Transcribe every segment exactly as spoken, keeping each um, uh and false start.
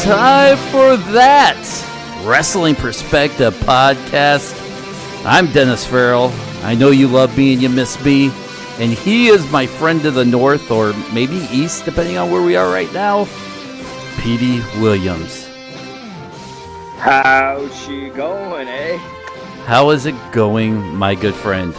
time for that Wrestling Perspective podcast. I'm Dennis Farrell. I know you love me and you miss me. And he is my friend to the north, or maybe east, depending on where we are right now, Petey Williams. How's she going, eh? How is it going, my good friend?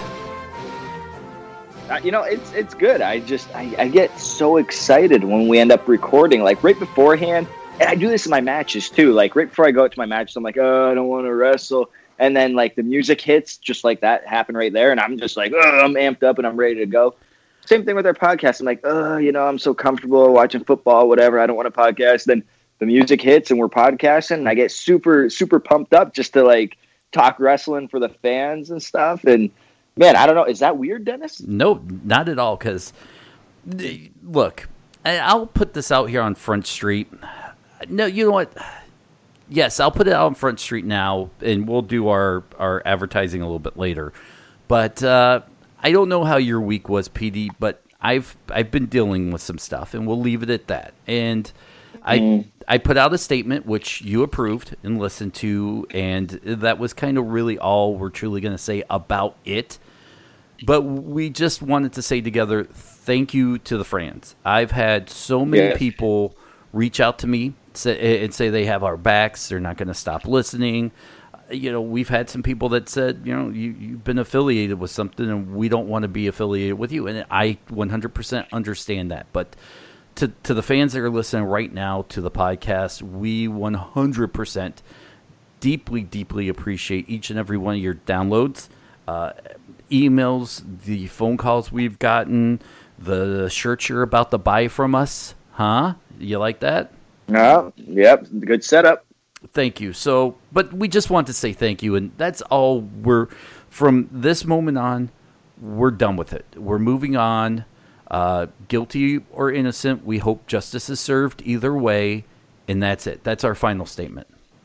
Uh, you know, it's it's good. I just, I, I get so excited when we end up recording, like right beforehand. And I do this in my matches too. Like right before I go out to my matches, I'm like, oh, I don't want to wrestle. And then like the music hits just like that happen right there. And I'm just like, oh, I'm amped up and I'm ready to go. Same thing with our podcast. I'm like, oh, you know, I'm so comfortable watching football, whatever. I don't want to podcast. Then the music hits and we're podcasting. And I get super, super pumped up just to like talk wrestling for the fans and stuff. And man, I don't know. Is that weird, Dennis? No, not at all. Because look, I'll put this out here on Front Street. No, you know what? Yes, I'll put it out on Front Street now, and we'll do our, our advertising a little bit later. But uh, I don't know how your week was, P D, but I've I've been dealing with some stuff, and we'll leave it at that. And I mm. I put out a statement, which you approved and listened to, and that was kind of really all we're truly going to say about it. But we just wanted to say together, thank you to the fans. I've had so many yeah. people reach out to me and say they have our backs. They're not going to stop listening. You know, we've had some people that said, you know, you, you've been affiliated with something and we don't want to be affiliated with you. And I one hundred percent understand that. But to to the fans that are listening right now to the podcast, we one hundred percent deeply, deeply appreciate each and every one of your downloads, uh, emails, the phone calls we've gotten, the shirts you're about to buy from us. Huh? You like that? No, yep, good setup. Thank you. So, but we just want to say thank you, and that's all. We're from this moment on, we're done with it. We're moving on. Uh, guilty or innocent, we hope justice is served either way, and that's it. That's our final statement.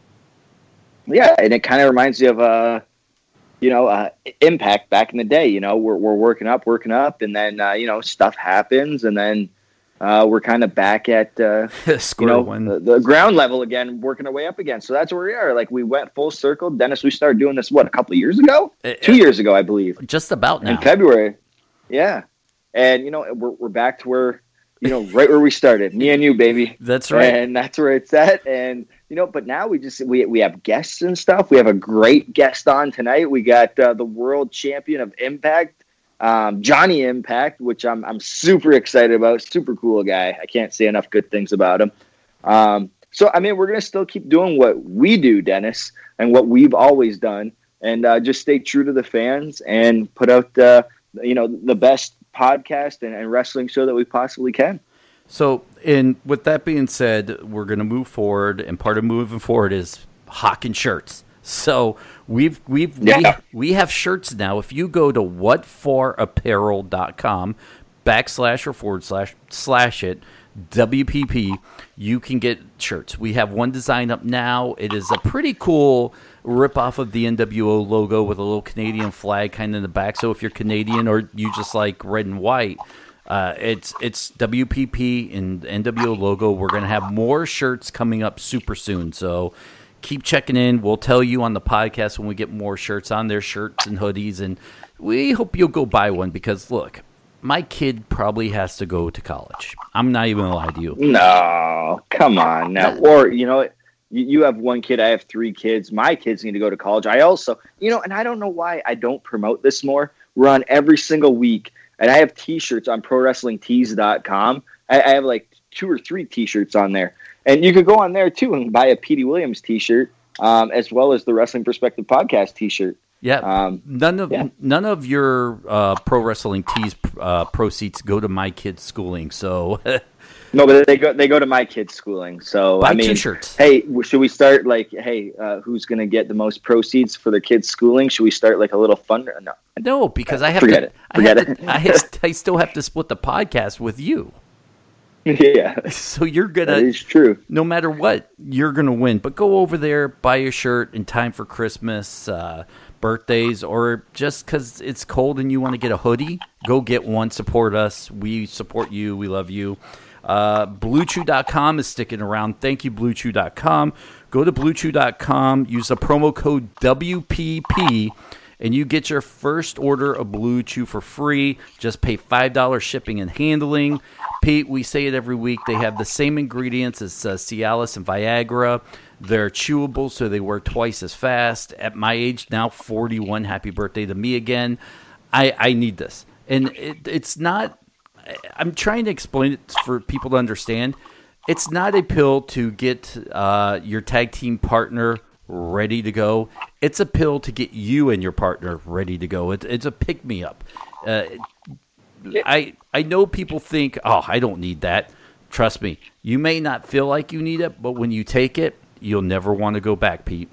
Yeah, and it kind of reminds you of uh, you know, uh, Impact back in the day. You know, we're we're working up, working up, and then uh, you know, stuff happens, and then. Uh, we're kind of back at uh, you know, the, the ground level again, working our way up again. So that's where we are. Like we went full circle. Dennis, we started doing this, what, a couple of years ago? Uh, Two years ago, I believe. Just about now. In February. Yeah. And, you know, we're we're back to where, you know, right where we started. Me and you, baby. That's right. And that's where it's at. And, you know, but now we just, we, we have guests and stuff. We have a great guest on tonight. We got uh, the world champion of Impact. Um, Johnny Impact, which I'm I'm super excited about. Super cool guy. I can't say enough good things about him. Um, so, I mean, we're going to still keep doing what we do, Dennis, and what we've always done, and uh, just stay true to the fans and put out, uh, you know, the best podcast and, and wrestling show that we possibly can. So, and with that being said, we're going to move forward, and part of moving forward is hawking shirts. So we've we've yeah. we, we have shirts now. If you go to what for apparel dot com backslash or forward slash slash it W P P, you can get shirts. We have one design up now. It is a pretty cool rip off of the N W O logo with a little Canadian flag kind of in the back. So if you're Canadian or you just like red and white, uh, it's it's W P P and the N W O logo. We're gonna have more shirts coming up super soon. So. Keep checking in. We'll tell you on the podcast when we get more shirts on there, shirts and hoodies, and we hope you'll go buy one because, look, my kid probably has to go to college. I'm not even going to lie to you. No, come on now. Or, you know, you, you have one kid, I have three kids. My kids need to go to college. I also, you know, and I don't know why I don't promote this more. We're on every single week, and I have T-shirts on pro wrestling tees dot com. I, I have like two or three T-shirts on there. And you could go on there, too, and buy a Petey Williams T-shirt, um, as well as the Wrestling Perspective Podcast T-shirt. Yeah, um, none of yeah. none of your uh, Pro Wrestling Tees uh, proceeds go to my kids' schooling. So no, but they go they go to my kids' schooling. So buy I mean, T-shirts. Hey, should we start like, hey, uh, who's going to get the most proceeds for their kids' schooling? Should we start like a little fund? No, no, because I have forget to. It. Forget I it. To, I, have, I still have to split the podcast with you. Yeah. So you're going to... That is true. No matter what, you're going to win. But go over there, buy a shirt in time for Christmas, uh, birthdays, or just because it's cold and you want to get a hoodie, go get one. Support us. We support you. We love you. Uh, Blue Chew dot com is sticking around. Thank you, Blue Chew dot com. Go to Blue Chew dot com, use the promo code W P P, and you get your first order of Blue Chew for free. Just pay five dollars shipping and handling. Pete, we say it every week. They have the same ingredients as uh, Cialis and Viagra. They're chewable, so they work twice as fast. At my age, now forty-one, happy birthday to me again. I, I need this. And it, it's not, I'm trying to explain it for people to understand. It's not a pill to get uh, your tag team partner ready to go. It's a pill to get you and your partner ready to go. It, it's a pick-me-up. Uh, I I know people think, oh, I don't need that. Trust me, you may not feel like you need it, but when you take it, you'll never want to go back, Pete.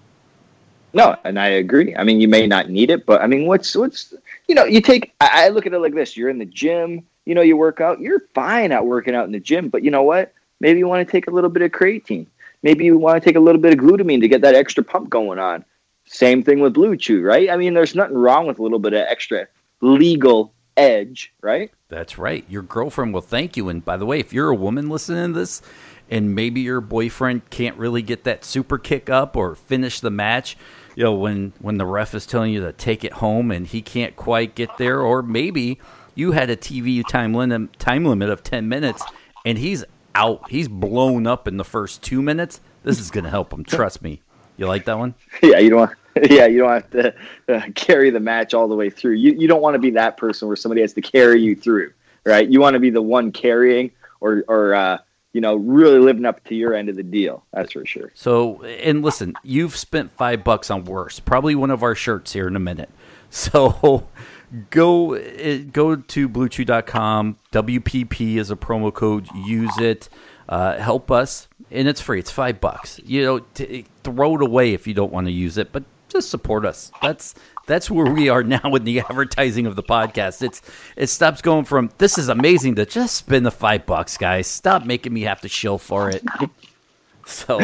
No, and I agree. I mean, you may not need it, but I mean, what's what's you know, you take. I, I look at it like this: you're in the gym, you know, you work out, you're fine at working out in the gym, but you know what? Maybe you want to take a little bit of creatine. Maybe you want to take a little bit of glutamine to get that extra pump going on. Same thing with Blue Chew, right? I mean, there's nothing wrong with a little bit of extra legal edge, right? That's right. Your girlfriend will thank you. And by the way, if you're a woman listening to this and maybe your boyfriend can't really get that super kick up or finish the match, you know, when, when the ref is telling you to take it home and he can't quite get there, or maybe you had a T V time limit, time limit of ten minutes and he's out. He's blown up in the first two minutes. This is going to help him. Trust me. You like that one? Yeah, you don't want, yeah, you don't have to uh, carry the match all the way through. You you don't want to be that person where somebody has to carry you through, right? You want to be the one carrying or, or uh, you know, really living up to your end of the deal. That's for sure. So, and listen, you've spent five bucks on worse. Probably one of our shirts here in a minute. So go go to Blue Chew dot com. W P P is a promo code. Use it. Uh, help us. And it's free. It's five bucks. You know, t- throw it away if you don't want to use it, but just support us. That's that's where we are now in the advertising of the podcast. It's it stops going from this is amazing to just spend the five bucks, guys. Stop making me have to shill for it. So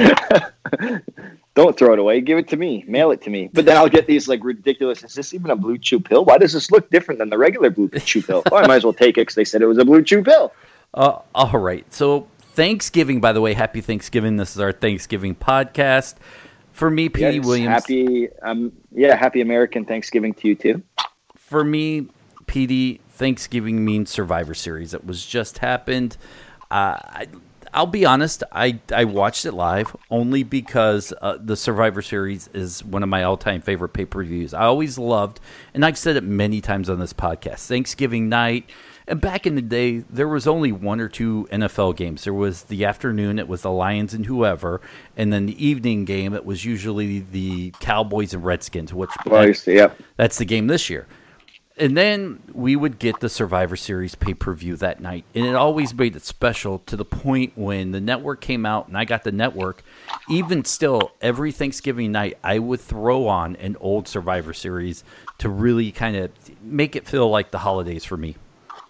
don't throw it away. Give it to me. Mail it to me. But then I'll get these like ridiculous. Is this even a Blue Chew pill? Why does this look different than the regular Blue Chew pill? Oh, I might as well take it because they said it was a Blue Chew pill. Uh, all right. So Thanksgiving, by the way, happy Thanksgiving. This is our Thanksgiving podcast. For me, P D yes, Williams. Happy, um, yeah, happy American Thanksgiving to you too. For me, P D, Thanksgiving means Survivor Series. It was just happened. Uh, I, I'll be honest, I, I watched it live only because uh, the Survivor Series is one of my all-time favorite pay-per-views. I always loved, and I've said it many times on this podcast, Thanksgiving night. And back in the day, there was only one or two N F L games. There was the afternoon, it was the Lions and whoever. And then the evening game, it was usually the Cowboys and Redskins, which that, yep. that's the game this year. And then we would get the Survivor Series pay-per-view that night. And it always made it special to the point when the network came out and I got the network. Even still, every Thanksgiving night, I would throw on an old Survivor Series to really kind of make it feel like the holidays for me.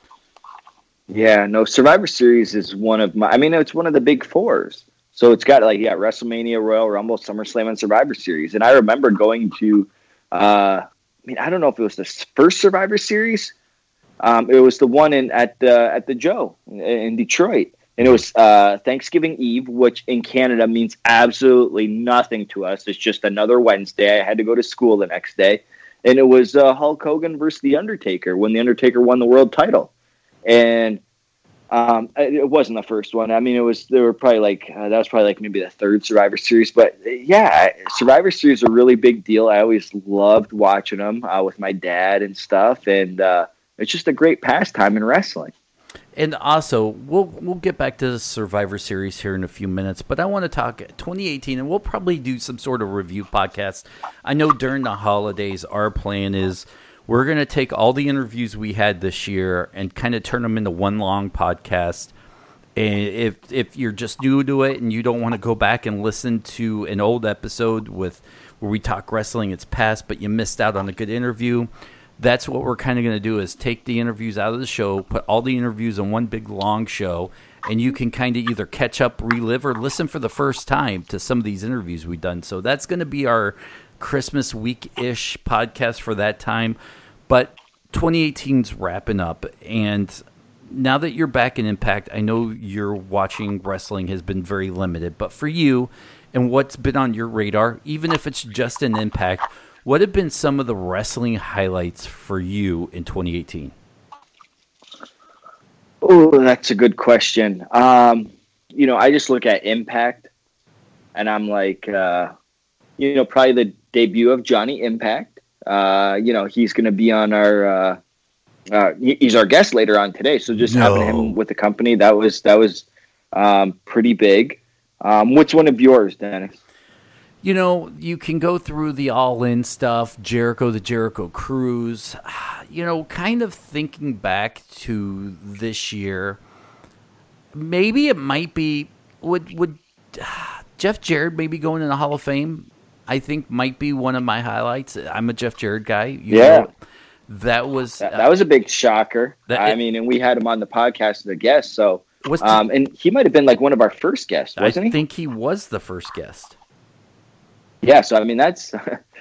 Yeah, no, Survivor Series is one of my, I mean, it's one of the big fours. So it's got like, yeah, WrestleMania, Royal Rumble, SummerSlam, and Survivor Series. And I remember going to, uh, I mean, I don't know if it was the first Survivor Series. Um, it was the one in at the, at the Joe in Detroit. And it was uh, Thanksgiving Eve, which in Canada means absolutely nothing to us. It's just another Wednesday. I had to go to school the next day. And it was uh, Hulk Hogan versus The Undertaker when The Undertaker won the world title. And um, it wasn't the first one. I mean, it was, there were probably like, uh, that was probably like maybe the third Survivor Series. But yeah, Survivor Series is a really big deal. I always loved watching them uh, with my dad and stuff. And uh, it's just a great pastime in wrestling. And also, we'll we'll get back to the Survivor Series here in a few minutes, but I want to talk twenty eighteen, and we'll probably do some sort of review podcast. I know during the holidays, our plan is we're going to take all the interviews we had this year and kind of turn them into one long podcast. And if if you're just new to it and you don't want to go back and listen to an old episode with where we talk wrestling, it's past, but you missed out on a good interview, that's what we're kind of going to do is take the interviews out of the show, put all the interviews on one big long show, and you can kind of either catch up, relive, or listen for the first time to some of these interviews we've done. So that's going to be our Christmas week-ish podcast for that time. But twenty eighteen's wrapping up, and now that you're back in Impact, I know your watching wrestling has been very limited, but for you and what's been on your radar, even if it's just an Impact, what have been some of the wrestling highlights for you in twenty eighteen? Oh, that's a good question. Um, you know, I just look at Impact, and I'm like, uh, you know, probably the debut of Johnny Impact. Uh, you know, he's going to be on our. Uh, uh, he's our guest later on today, so just no. having him with the company, that was that was um, pretty big. Um, what's one of yours, Dennis? You know, you can go through the All-In stuff, Jericho, the Jericho Cruise. You know, kind of thinking back to this year, maybe it might be, would would uh, Jeff Jarrett maybe going in the Hall of Fame, I think might be one of my highlights. I'm a Jeff Jarrett guy. You yeah. know, that was... That, that was a big shocker. That, I mean, and we had him on the podcast as a guest, so... Was um, and he might have been like one of our first guests, wasn't I he? I think he was the first guest. Yeah, so I mean that's,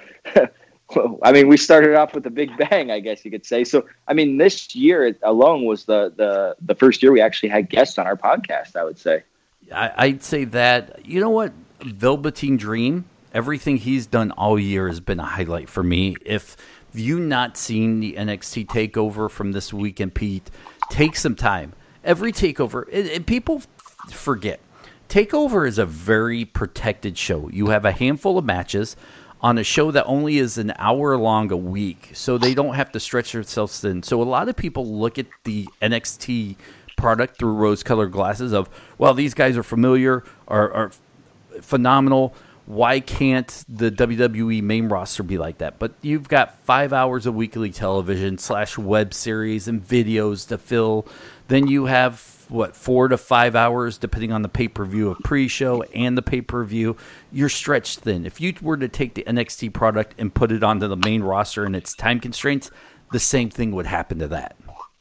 I mean we started off with a big bang, I guess you could say. So I mean this year alone was the the the first year we actually had guests on our podcast. I would say. I, I'd say that. You know what, Velveteen Dream, everything he's done all year has been a highlight for me. If you not seen the N X T takeover from this weekend, Pete, take some time. Every takeover, and, and people forget. TakeOver is a very protected show. You have a handful of matches on a show that only is an hour long a week, so they don't have to stretch themselves thin. So a lot of people look at the N X T product through rose-colored glasses of, well, these guys are familiar, are, are phenomenal. Why can't the W W E main roster be like that? But you've got five hours of weekly television slash web series and videos to fill. Then you have what, four to five hours, depending on the pay-per-view of pre-show and the pay-per-view. You're stretched thin. If you were to take the N X T product and put it onto the main roster and its time constraints, the same thing would happen to that.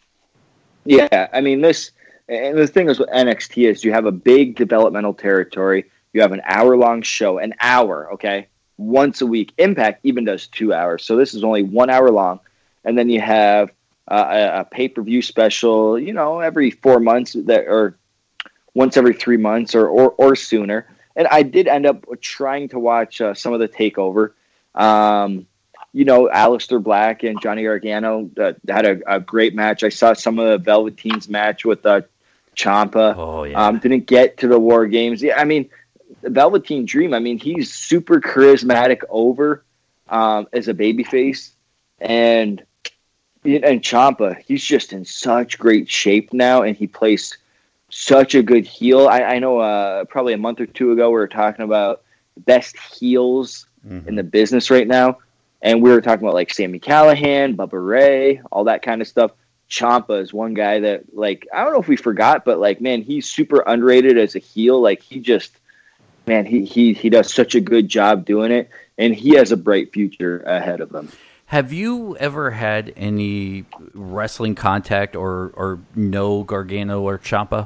Yeah, I mean, this, and the thing is with N X T is you have a big developmental territory. You have an hour-long show, an hour, okay, once a week. Impact even does two hours, so this is only one hour long. And then you have Uh, a, a pay-per-view special, you know, every four months that, or once every three months or, or, or sooner. And I did end up trying to watch uh, some of the takeover. Um, you know, Aleister Black and Johnny Gargano uh, had a, a great match. I saw some of the Velveteen's match with uh, Ciampa. Oh, yeah. Um, didn't get to the War Games. Yeah, I mean, the Velveteen Dream, I mean, he's super charismatic over um, as a babyface. And And Ciampa, he's just in such great shape now, and he plays such a good heel. I, I know uh, probably a month or two ago we were talking about the best heels mm-hmm. in the business right now, and we were talking about like Sami Callihan, Bubba Ray, all that kind of stuff. Ciampa is one guy that, like, I don't know if we forgot, but like, man, he's super underrated as a heel. Like, he just, man, he he he does such a good job doing it, and he has a bright future ahead of him. Have you ever had any wrestling contact or, or know Gargano or Ciampa?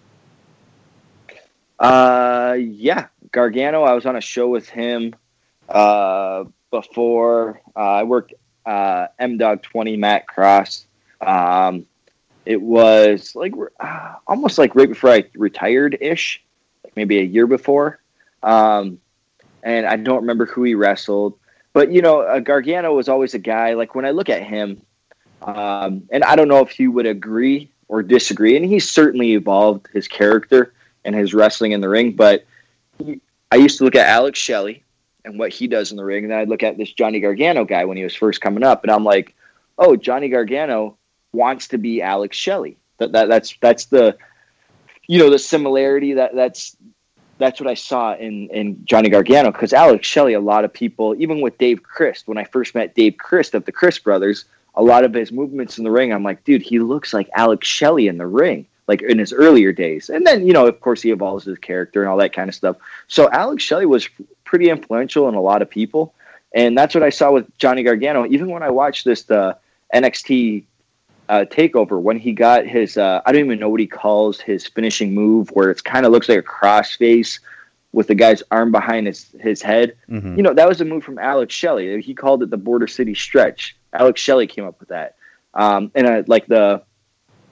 Uh, yeah, Gargano. I was on a show with him uh, before. Uh, I worked uh, M Dog twenty, Matt Cross. Um, it was like uh, almost like right before I retired ish, like maybe a year before. Um, and I don't remember who he wrestled. But, you know, uh, Gargano was always a guy, like, when I look at him, um, and I don't know if he would agree or disagree, and he's certainly evolved his character and his wrestling in the ring, but he, I used to look at Alex Shelley and what he does in the ring, and then I'd look at this Johnny Gargano guy when he was first coming up, and I'm like, oh, Johnny Gargano wants to be Alex Shelley. That, that that's that's the, you know, the similarity that that's that's what I saw in in Johnny Gargano, because Alex Shelley, a lot of people, even with Dave Christ, when I first met Dave Christ of the Christ Brothers, a lot of his movements in the ring, I'm like, dude, he looks like Alex Shelley in the ring, like in his earlier days. And then, you know, of course, he evolves his character and all that kind of stuff. So Alex Shelley was pretty influential in a lot of people, and that's what I saw with Johnny Gargano. Even when I watched this uh, N X T Uh, takeover, when he got his uh, I don't even know what he calls his finishing move, where it's kind of looks like a crossface with the guy's arm behind his his head. Mm-hmm. You know, that was a move from Alex Shelley. He called it the Border City Stretch. Alex Shelley came up with that. Um, and uh, like the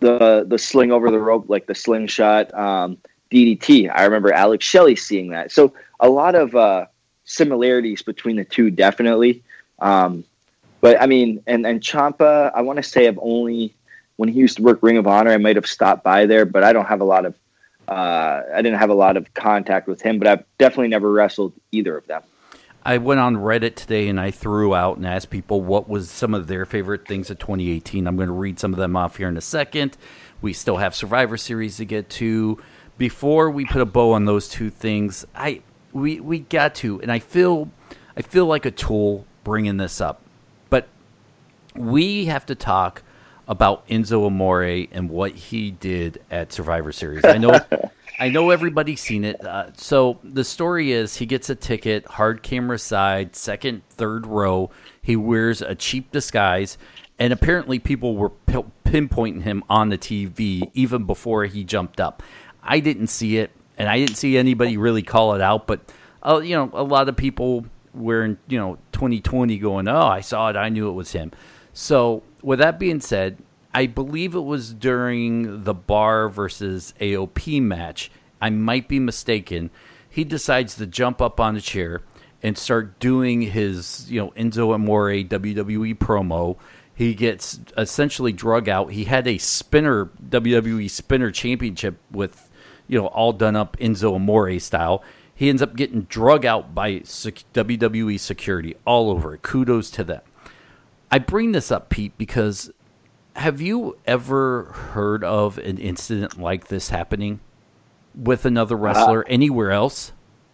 the the sling over the rope, like the slingshot um, D D T. I remember Alex Shelley seeing that. So a lot of uh, similarities between the two, definitely. Um, but I mean, and and Ciampa, I want to say I've only when he used to work Ring of Honor, I might have stopped by there, but I don't have a lot of uh, I didn't have a lot of contact with him. But I've definitely never wrestled either of them. I went on Reddit today and I threw out and asked people what was some of their favorite things of twenty eighteen. I'm going to read some of them off here in a second. We still have Survivor Series to get to. Before we put a bow on those two things, I we we got to, and I feel I feel like a tool bringing this up, but we have to talk about Enzo Amore and what he did at Survivor Series. I know. I know everybody's seen it. Uh, so the story is he gets a ticket, hard camera side, second, third row. He wears a cheap disguise, and apparently people were p- pinpointing him on the T V even before he jumped up. I didn't see it, and I didn't see anybody really call it out, but uh, you know, a lot of people were in, you know, twenty twenty going, oh, I saw it, I knew it was him. So with that being said, I believe it was during the Bar versus A O P match. I might be mistaken. He decides to jump up on a chair and start doing his, you know, Enzo Amore W W E promo. He gets essentially drug out. He had a spinner, W W E spinner championship with, you know, all done up Enzo Amore style. He ends up getting drug out by W W E security all over it. Kudos to them. I bring this up, Pete, because have you ever heard of an incident like this happening with another wrestler uh, anywhere else?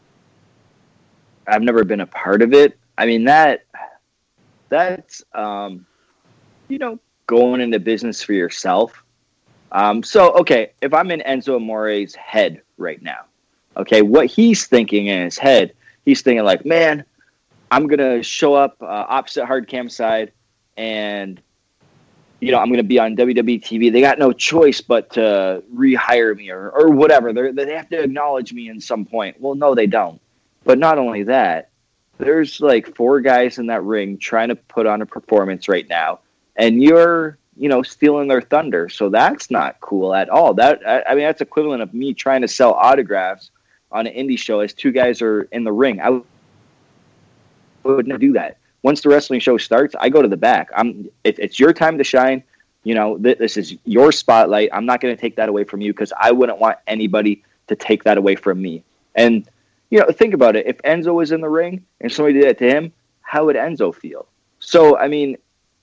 I've never been a part of it. I mean, that that's, um, you know, going into business for yourself. Um, so, okay, if I'm in Enzo Amore's head right now, okay, what he's thinking in his head, he's thinking like, man, I'm going to show up uh, opposite hard cam side and, you know, I'm going to be on W W E T V. They got no choice but to rehire me or, or whatever. They're, they have to acknowledge me in some point. Well, no, they don't. But not only that, there's like four guys in that ring trying to put on a performance right now, and you're, you know, stealing their thunder. So that's not cool at all. That I, I mean, that's equivalent of me trying to sell autographs on an indie show as two guys are in the ring. I would never do that. Once the wrestling show starts, I go to the back. I'm. It, it's your time to shine. You know, th- this is your spotlight. I'm not going to take that away from you because I wouldn't want anybody to take that away from me. And, you know, think about it. If Enzo was in the ring and somebody did that to him, how would Enzo feel? So, I mean,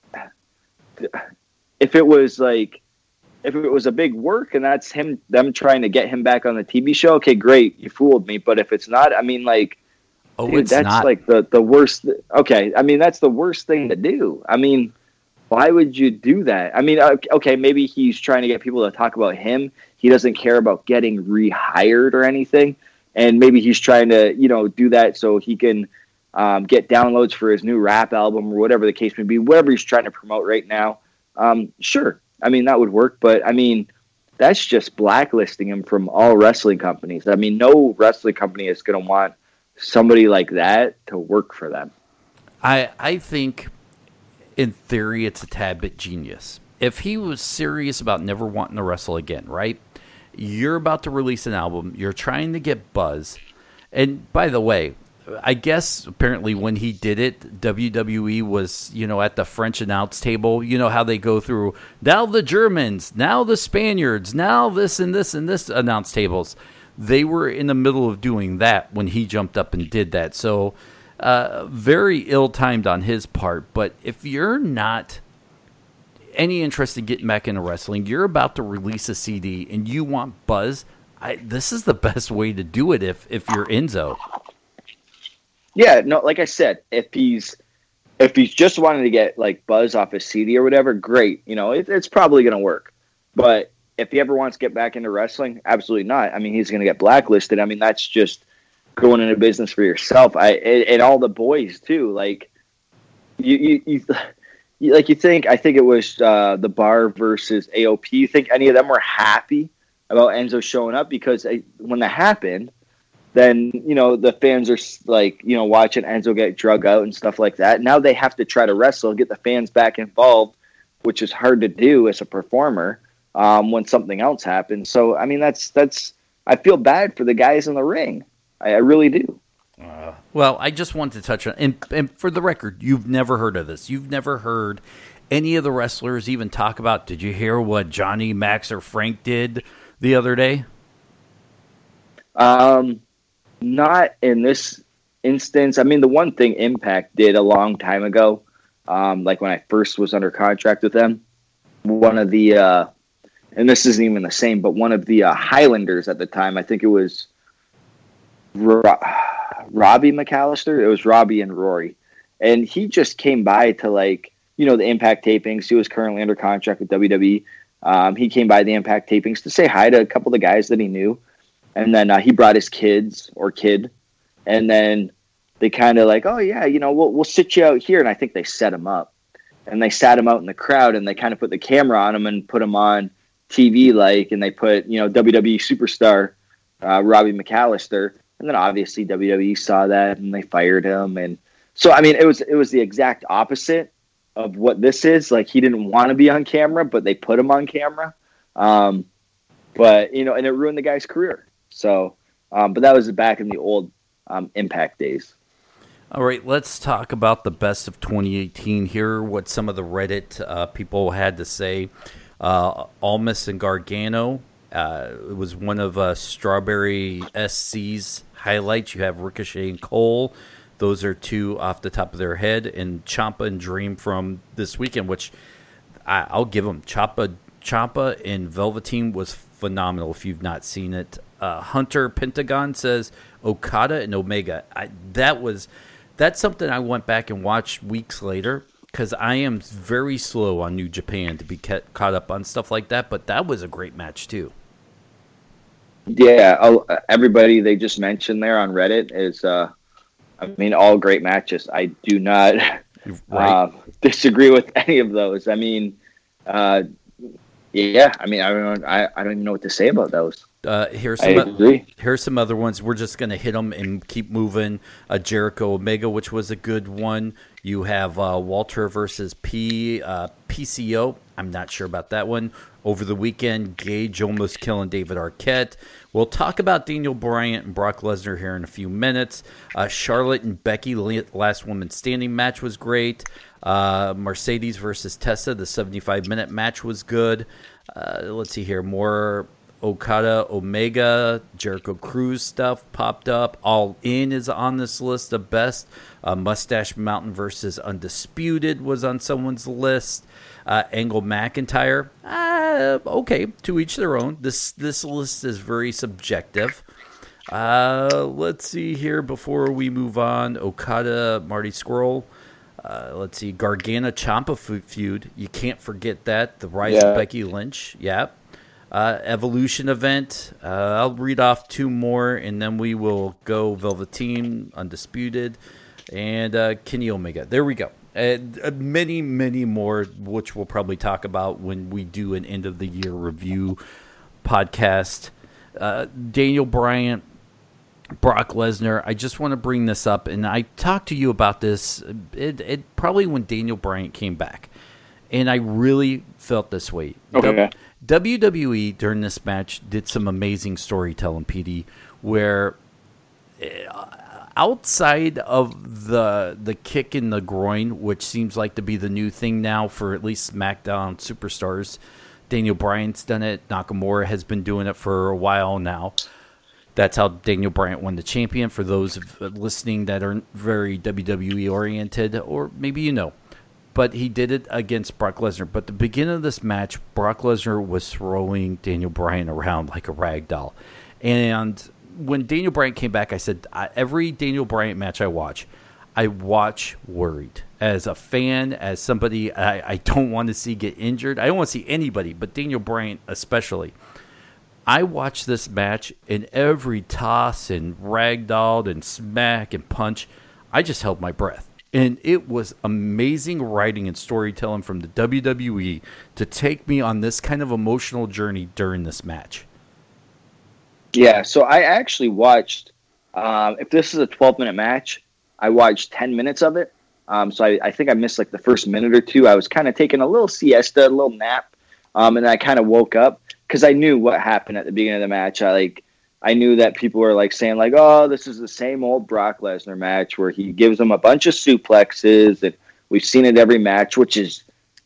if it was like, if it was a big work and that's him, them trying to get him back on the T V show, okay, great, you fooled me. But if it's not, I mean, like, oh, dude, it's that's not. like the, the worst. Th- okay, I mean, that's the worst thing to do. I mean, why would you do that? I mean, okay, maybe he's trying to get people to talk about him. He doesn't care about getting rehired or anything. And maybe he's trying to, you know, do that so he can um, get downloads for his new rap album or whatever the case may be, whatever he's trying to promote right now. Um, sure. I mean, that would work. But, I mean, that's just blacklisting him from all wrestling companies. I mean, no wrestling company is going to want somebody like that to work for them. I I think, in theory, it's a tad bit genius. If he was serious about never wanting to wrestle again, right? You're about to release an album. You're trying to get buzz. And by the way, I guess apparently when he did it, W W E was, you know, at the French announce table. You know how they go through, now the Germans, now the Spaniards, now this and this and this announce tables. They were in the middle of doing that when he jumped up and did that. So uh, very ill-timed on his part. But if you're not any interest in getting back into wrestling, you're about to release a C D and you want buzz, I, this is the best way to do it if, if you're Enzo. Yeah, no, like I said, if he's if he's just wanting to get like buzz off his C D or whatever, great. You know, it, it's probably going to work. But if he ever wants to get back into wrestling, absolutely not. I mean, he's going to get blacklisted. I mean, that's just going into business for yourself. I and, and all the boys too. Like you, you, you, you, like you think. I think it was uh, the Bar versus A O P. You think any of them were happy about Enzo showing up? Because I, when that happened, then, you know, the fans are like, you know, watching Enzo get drug out and stuff like that. Now they have to try to wrestle, get the fans back involved, which is hard to do as a performer. um, when something else happens. So, I mean, that's that's. I feel bad for the guys in the ring. I, I really do. Uh, well, I just wanted to touch on, and, and for the record, you've never heard of this. You've never heard any of the wrestlers even talk about, did you hear what Johnny, Max, or Frank did the other day? Um, not in this instance. I mean, the one thing Impact did a long time ago, um, like when I first was under contract with them, one of the, uh, and this isn't even the same, but one of the uh, Highlanders at the time, I think it was Ro- Robbie McAllister. It was Robbie and Rory. And he just came by to, like, you know, the Impact tapings. He was currently under contract with W W E. Um, he came by the Impact tapings to say hi to a couple of the guys that he knew. And then uh, he brought his kids or kid. And then they kind of like, oh, yeah, you know, we'll, we'll sit you out here. And I think they set him up. And they sat him out in the crowd, and they kind of put the camera on him and put him on T V, like, and they put, you know, W W E superstar uh, Robbie McAllister. And then obviously W W E saw that and they fired him. And so, I mean, it was it was the exact opposite of what this is. Like, he didn't want to be on camera, but they put him on camera. Um, but, you know, and it ruined the guy's career. So, um, but that was back in the old um, Impact days. All right, let's talk about the best of twenty eighteen here, what some of the Reddit uh, people had to say. Uh, Almas and Gargano, uh, it was one of uh, Strawberry S C's highlights. You have Ricochet and Cole. Those are two off the top of their head. And Ciampa and Dream from this weekend, which I, I'll give them. Ciampa, Ciampa and Velveteen was phenomenal if you've not seen it. Uh, Hunter Pentagon says Okada and Omega. I, that was... That's something I went back and watched weeks later because I am very slow on New Japan to be ca- caught up on stuff like that. But that was a great match, too. Yeah, oh, everybody they just mentioned there on Reddit is, uh, I mean, all great matches. I do not right. uh, disagree with any of those. I mean, uh, yeah, I mean, I don't, I, I don't even know what to say about those. Uh, here's some. O- here's some other ones. We're just going to hit them and keep moving. Uh, Jericho Omega, which was a good one. You have uh, Walter versus P uh, P C O. I'm not sure about that one. Over the weekend, Gage almost killing David Arquette. We'll talk about Daniel Bryan and Brock Lesnar here in a few minutes. Uh, Charlotte and Becky, last woman standing match was great. Uh, Mercedes versus Tessa, the seventy-five minute match was good. Uh, let's see here. More Okada, Omega, Jericho Cruz stuff popped up. All In is on this list of best. Uh, Mustache Mountain versus Undisputed was on someone's list. Uh, Angle McIntyre, uh, okay, to each their own. This this list is very subjective. Uh, let's see here before we move on. Okada, Marty Scurll. Uh, let's see, Gargano Ciampa feud. You can't forget that. The rise yeah. of Becky Lynch. Yeah. Uh, Evolution event. Uh, I'll read off two more, and then we will go Velveteen, Undisputed, and uh, Kenny Omega. There we go. And uh, many, many more, which we'll probably talk about when we do an end-of-the-year review podcast. Uh, Daniel Bryan, Brock Lesnar. I just want to bring this up, and I talked to you about this it, it probably when Daniel Bryan came back, and I really felt this way. Okay. W W E during this match did some amazing storytelling, P D, where outside of the the kick in the groin, which seems like to be the new thing now for at least SmackDown superstars, Daniel Bryan's done it. Nakamura has been doing it for a while now. That's how Daniel Bryan won the champion, for those listening that aren't very W W E oriented, or maybe you know. But he did it against Brock Lesnar. But the beginning of this match, Brock Lesnar was throwing Daniel Bryan around like a rag doll. And when Daniel Bryan came back, I said, every Daniel Bryan match I watch, I watch worried. As a fan, as somebody I, I don't want to see get injured. I don't want to see anybody, but Daniel Bryan especially. I watched this match, and every toss and ragdoll and smack and punch, I just held my breath. And it was amazing writing and storytelling from the W W E to take me on this kind of emotional journey during this match. Yeah, so I actually watched, um, if this is a twelve-minute match, I watched ten minutes of it. Um, so I, I think I missed like the first minute or two. I was kind of taking a little siesta, a little nap Um, and I kind of woke up because I knew what happened at the beginning of the match. I like I knew that people were like saying like, "Oh, this is the same old Brock Lesnar match where he gives them a bunch of suplexes, and we've seen it every match," which is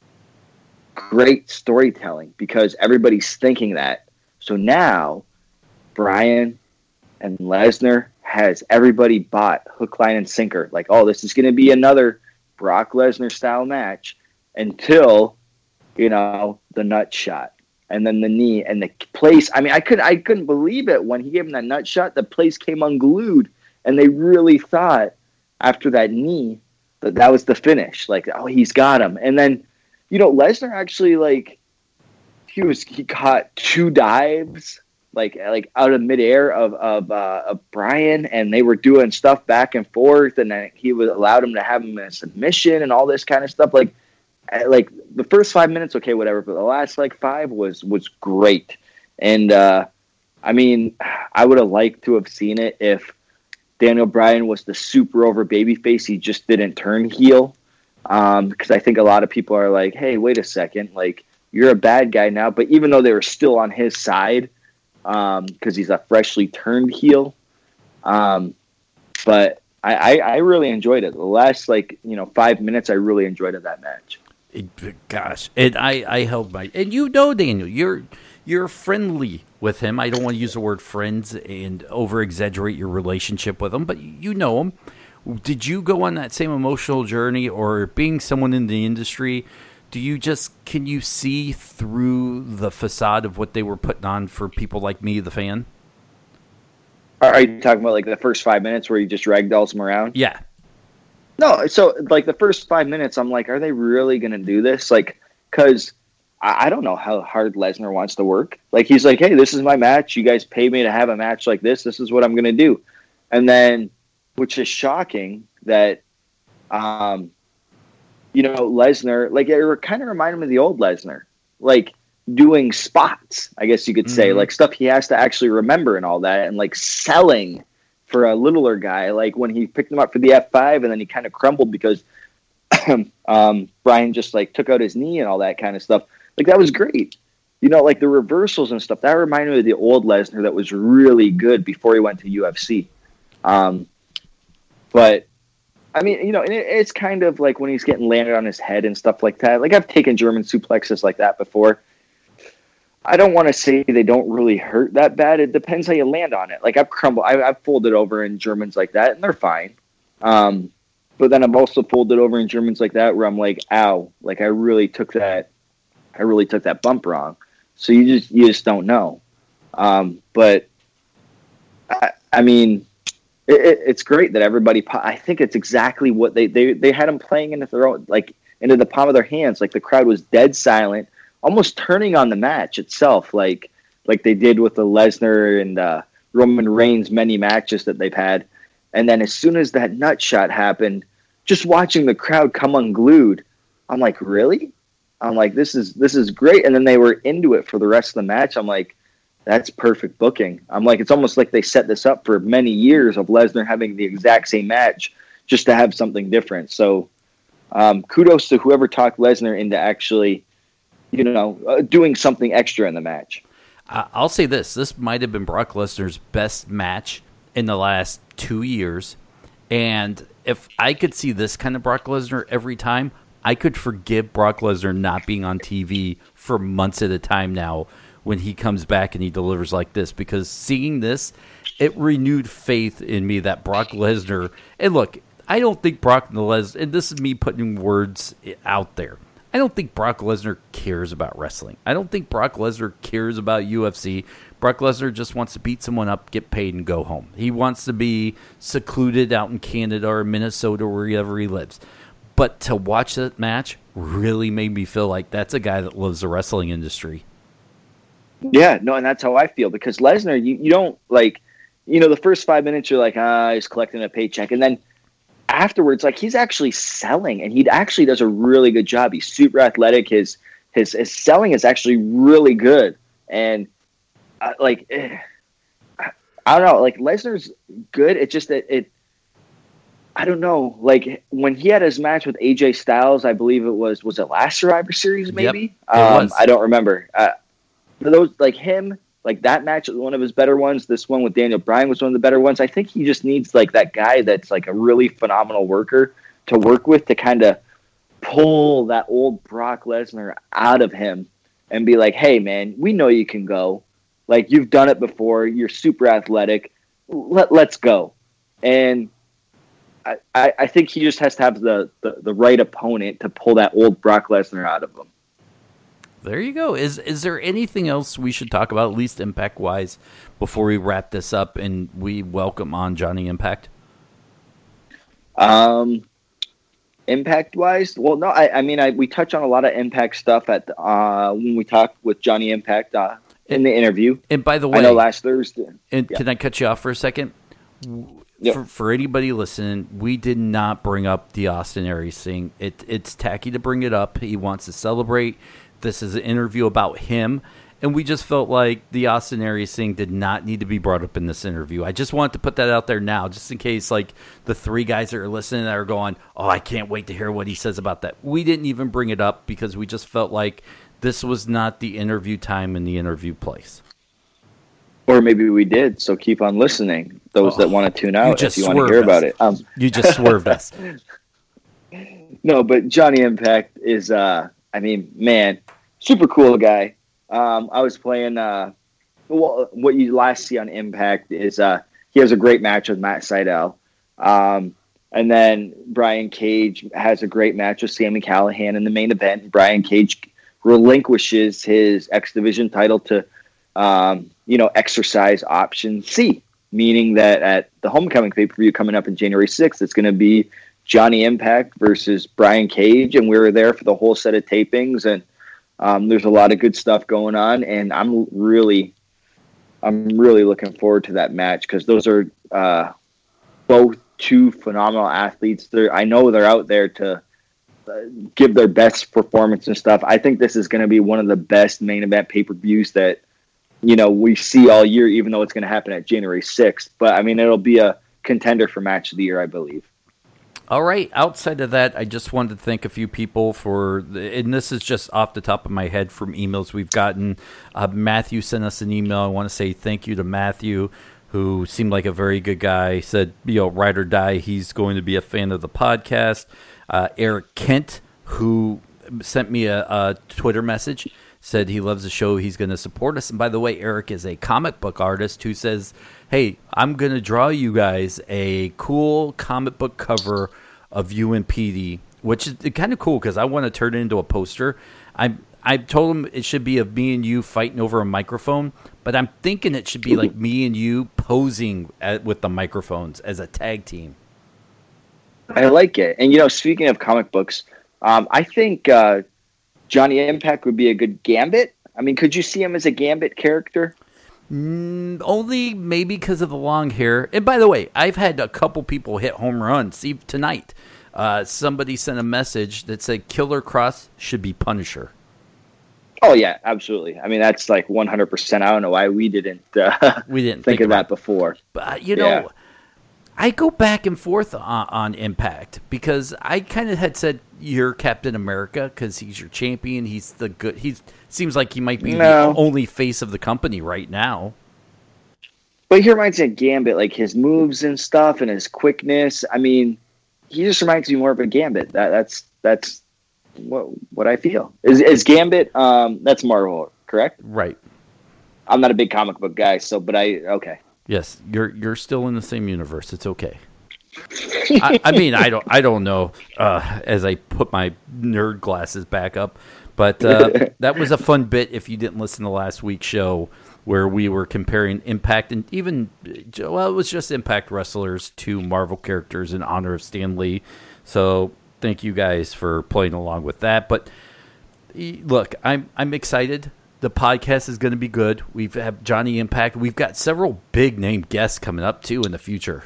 great storytelling because everybody's thinking that. So now, Bryan and Lesnar has everybody bought hook, line, and sinker. Like, oh, this is going to be another Brock Lesnar style match until, you know, the nut shot and then the knee and the place. I mean, I couldn't, I couldn't believe it when he gave him that nut shot. The place came unglued, and they really thought after that knee that that was the finish. Like, oh, he's got him. And then, you know, Lesnar actually, like, he was he caught two dives like like out of midair of of, uh, of Bryan, and they were doing stuff back and forth, and then he was allowed him to have him in a submission and all this kind of stuff. Like like the first five minutes, okay, whatever, but the last like five was was great. And uh, I mean, I would have liked to have seen it if Daniel Bryan was the super over babyface. He just didn't turn heel. Um, because I think a lot of people are like, hey, wait a second, like, you're a bad guy now. But even though they were still on his side, um, because he's a freshly turned heel, um, but I, I, I really enjoyed it. The last, like, you know, five minutes, I really enjoyed it, that match. It, gosh, and I, I held my, and you know, Daniel, you're you're friendly with him. I don't want to use the word friends and over exaggerate your relationship with him, but you know him. Did you go on that same emotional journey, or being someone in the industry, do you just, can you see through the facade of what they were putting on for people like me, the fan? Are you talking about like the first five minutes where you just ragdolls him around? Yeah. No, so like the first five minutes, I'm like, are they really going to do this? Like, because I, I don't know how hard Lesnar wants to work. Like, he's like, hey, this is my match. You guys paid me to have a match like this. This is what I'm going to do. And then, which is shocking that, um, you know, Lesnar, like, it kind of reminded me of the old Lesnar, like doing spots, I guess you could say, mm-hmm. like stuff he has to actually remember and all that, and like selling for a littler guy, like when he picked him up for the F five and then he kind of crumbled because um, Bryan just like took out his knee and all that kind of stuff. Like, that was great. You know, like the reversals and stuff, that reminded me of the old Lesnar that was really good before he went to U F C. Um, But, I mean, you know, it, it's kind of like when he's getting landed on his head and stuff like that. Like, I've taken German suplexes like that before. I don't want to say they don't really hurt that bad. It depends how you land on it. Like, I've crumbled, I, I've folded over in Germans like that, and they're fine. Um, but then I've also folded over in Germans like that where I'm like, ow, like I really took that, I really took that bump wrong. So you just, you just don't know. Um, but, I, I mean... It, it's great that everybody. I think it's exactly what they they they had them playing into their own, like into the palm of their hands. Like, the crowd was dead silent, almost turning on the match itself, like like they did with the Lesnar and uh, Roman Reigns many matches that they've had. And then as soon as that nut shot happened, just watching the crowd come unglued, I'm like, really? I'm like, this is this is great. And then they were into it for the rest of the match. I'm like, that's perfect booking. I'm like, it's almost like they set this up for many years of Lesnar having the exact same match just to have something different. So um, kudos to whoever talked Lesnar into actually, you know, uh, doing something extra in the match. Uh, I'll say this. This might have been Brock Lesnar's best match in the last two years. And if I could see this kind of Brock Lesnar every time, I could forgive Brock Lesnar not being on T V for months at a time now, when he comes back and he delivers like this, because seeing this, it renewed faith in me that Brock Lesnar, and look, I don't think Brock Lesnar, and this is me putting words out there, I don't think Brock Lesnar cares about wrestling. I don't think Brock Lesnar cares about U F C. Brock Lesnar just wants to beat someone up, get paid, and go home. He wants to be secluded out in Canada or Minnesota, wherever he lives. But to watch that match really made me feel like that's a guy that loves the wrestling industry. Yeah, no, and that's how I feel, because Lesnar, you, you don't, like, you know, the first five minutes you're like, ah, he's collecting a paycheck. And then afterwards, like, he's actually selling, and he actually does a really good job. He's super athletic. His his, his selling is actually really good. And, uh, like, eh, I don't know, like, Lesnar's good. It's just that it, I don't know. Like when he had his match with A J Styles, I believe it was was it last Survivor Series? Maybe yep, it um, was. I don't remember. Uh, those like him, like that match was one of his better ones. This one with Daniel Bryan was one of the better ones. I think he just needs like that guy that's like a really phenomenal worker to work with to kind of pull that old Brock Lesnar out of him and be like, hey man, we know you can go. Like you've done it before. You're super athletic. Let let's go. And I, I, I think he just has to have the, the, the right opponent to pull that old Brock Lesnar out of him. There you go. Is is there anything else we should talk about, at least Impact-wise, before we wrap this up and we welcome on Johnny Impact? Um, Impact-wise? Well, no, I, I mean, I we touch on a lot of Impact stuff at uh, when we talk with Johnny Impact uh, in and, the interview. And by the way, I know last Thursday. And yeah. Can I cut you off for a second? Yep. For, for anybody listening, we did not bring up the Austin Aries thing. It, it's tacky to bring it up. He wants to celebrate. This is an interview about him, and we just felt like the Austin Aries thing did not need to be brought up in this interview. I just wanted to put that out there now, just in case like the three guys that are listening that are going, oh, I can't wait to hear what he says about that. We didn't even bring it up because we just felt like this was not the interview time and the interview place. Or maybe we did, so keep on listening. Those oh, that want to tune out, you if you want to hear us. about it. Um, you just swerved us. No, but Johnny Impact is, uh, I mean, man, super cool guy. Um, I was playing, uh, well, what you last see on Impact is uh, he has a great match with Matt Sydal. Um, and then Brian Cage has a great match with Sami Callihan in the main event. Brian Cage relinquishes his X Division title to Um, you know, exercise option C, meaning that at the Homecoming pay-per-view coming up in January sixth, it's going to be Johnny Impact versus Brian Cage, and we were there for the whole set of tapings, and um, there's a lot of good stuff going on, and I'm really, I'm really looking forward to that match because those are uh, both two phenomenal athletes. They're, I know they're out there to uh, give their best performance and stuff. I think this is going to be one of the best main event pay-per-views that you know, we see all year, even though it's going to happen at January sixth. But, I mean, it'll be a contender for match of the year, I believe. All right. Outside of that, I just wanted to thank a few people for, the, and this is just off the top of my head from emails we've gotten. Uh, Matthew sent us an email. I want to say thank you to Matthew, who seemed like a very good guy. He said, you know, ride or die, he's going to be a fan of the podcast. Uh, Eric Kent, who sent me a, a Twitter message, said he loves the show, he's going to support us. And by the way, Eric is a comic book artist who says, hey, I'm going to draw you guys a cool comic book cover of you and Petey, which is kind of cool because I want to turn it into a poster. I I told him it should be of me and you fighting over a microphone, but I'm thinking it should be like me and you posing at, with the microphones as a tag team. I like it. And, you know, speaking of comic books, um, I think uh, Johnny Impact would be a good Gambit. I mean, could you see him as a Gambit character? Mm, only maybe because of the long hair. And by the way, I've had a couple people hit home runs. See, tonight, uh, somebody sent a message that said Killer Kross should be Punisher. Oh, yeah, absolutely. I mean, that's like one hundred percent. I don't know why we didn't, uh, we didn't think, think of that before. But, you know, yeah. I go back and forth on, on Impact because I kind of had said you're Captain America because he's your champion. He's the good. He seems like he might be no. the only face of the company right now. But he reminds me of Gambit, like his moves and stuff and his quickness. I mean, he just reminds me more of a Gambit. That, that's that's what what I feel. Is is Gambit? Um, that's Marvel, correct? Right. I'm not a big comic book guy, so but I okay. Yes, you're you're still in the same universe. It's okay. I, I mean, I don't I don't know. Uh, as I put my nerd glasses back up, but uh, that was a fun bit. If you didn't listen to last week's show, where we were comparing Impact and even well, it was just Impact wrestlers to Marvel characters in honor of Stan Lee. So thank you guys for playing along with that. But look, I'm I'm excited. The podcast is going to be good. We've had Johnny Impact. We've got several big name guests coming up too in the future.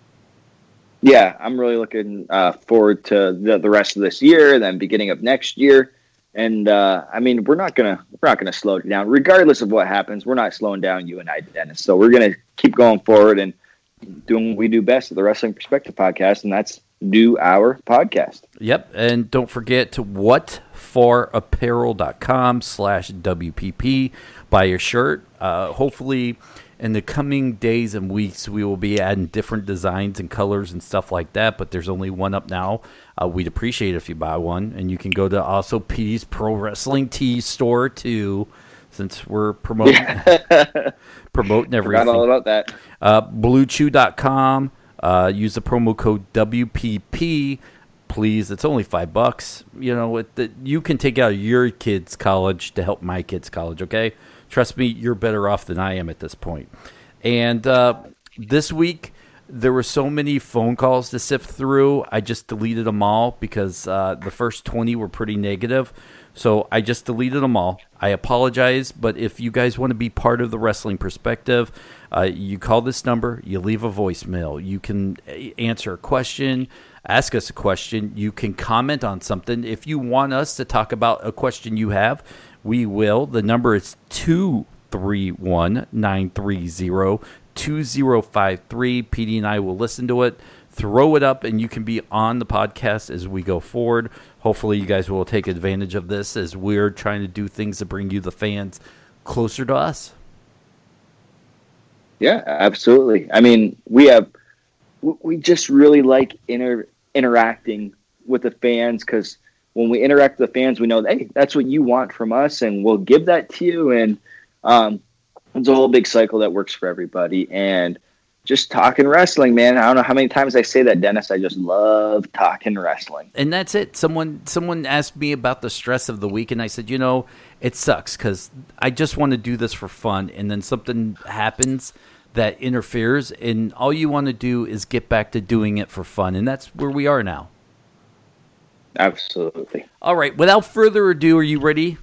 Yeah, I'm really looking uh, forward to the, the rest of this year, then beginning of next year. And uh, I mean, we're not gonna we're not gonna slow it down, regardless of what happens. We're not slowing down, you and I, Dennis. So we're gonna keep going forward and doing what we do best at the Wrestling Perspective Podcast, and that's do our podcast. Yep, and don't forget to whatforapparel.com slash WPP. Buy your shirt. Uh, hopefully, in the coming days and weeks, we will be adding different designs and colors and stuff like that, but there's only one up now. Uh, we'd appreciate it if you buy one, and you can go to also P D's Pro Wrestling Tee store, too, since we're promoting, promoting everything. Forgot all about that. Uh, blue chew dot com. Uh, use the promo code W P P, please. It's only five bucks. You know, it, the, you can take out your kid's college to help my kid's college, okay? Trust me, you're better off than I am at this point. And uh, this week, there were so many phone calls to sift through. I just deleted them all because uh, the first twenty were pretty negative. So I just deleted them all. I apologize, but if you guys want to be part of the Wrestling Perspective, uh, you call this number, you leave a voicemail. You can answer a question, ask us a question. You can comment on something. If you want us to talk about a question you have, we will. The number is two three one, nine three zero, two zero five three. P D and I will listen to it, throw it up, and you can be on the podcast as we go forward. Hopefully you guys will take advantage of this as we're trying to do things to bring you, the fans, closer to us. Yeah, absolutely. I mean, we have we just really like inter, interacting with the fans, because when we interact with the fans, we know, hey, that's what you want from us, and we'll give that to you. And um, it's a whole big cycle that works for everybody. And just talking wrestling, man. I don't know how many times I say that, Dennis. I just love talking wrestling. And that's it. Someone someone asked me about the stress of the week, and I said, you know, it sucks because I just want to do this for fun, and then something happens that interferes, and all you want to do is get back to doing it for fun, and that's where we are now. Absolutely. All right. Without further ado, are you ready?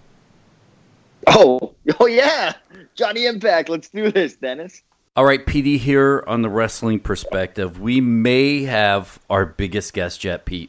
Oh, oh yeah. Johnny Impact. Let's do this, Dennis. All right, P D here on the Wrestling Perspective. We may have our biggest guest yet, Pete.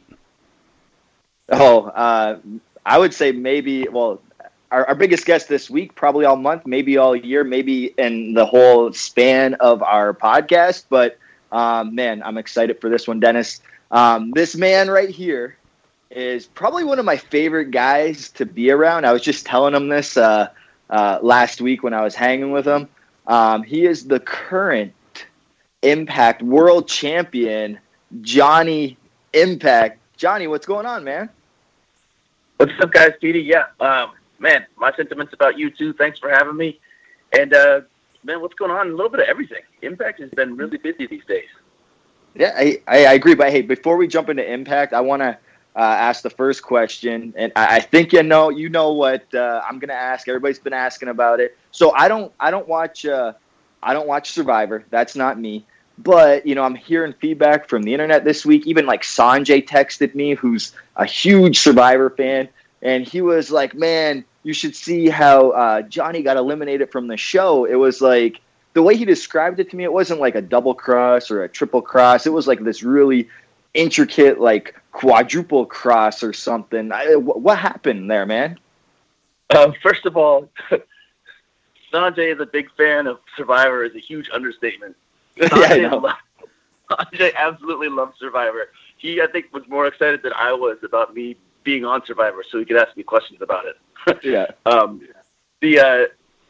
Oh, uh, I would say maybe, well, our, our biggest guest this week, probably all month, maybe all year, maybe in the whole span of our podcast. But, um, man, I'm excited for this one, Dennis. Um, this man right here is probably one of my favorite guys to be around. I was just telling him this uh, uh, last week when I was hanging with him. Um, he is the current Impact World Champion, Johnny Impact. Johnny, what's going on, man? What's up, guys? P D, yeah. Um, man, my sentiments about you, too. Thanks for having me. And, uh, man, what's going on? A little bit of everything. Impact has been really busy these days. Yeah, I, I, I agree. But, hey, before we jump into Impact, I want to uh, ask the first question. And I, I think you know you know what uh, I'm going to ask. Everybody's been asking about it. So I don't I don't watch uh, I don't watch Survivor. That's not me. But, you know, I'm hearing feedback from the internet this week. Even like Sanjay texted me, who's a huge Survivor fan. And he was like, man, you should see how uh, Johnny got eliminated from the show. It was like, the way he described it to me, it wasn't like a double cross or a triple cross. It was like this really intricate, like quadruple cross or something. I, what happened there, man? Uh, first of all, Sanjay is a big fan of Survivor is a huge understatement. Sanjay, yeah, lo- Sanjay absolutely loves Survivor. He, I think, was more excited than I was about me being on Survivor, so he could ask me questions about it. yeah. Um, the uh,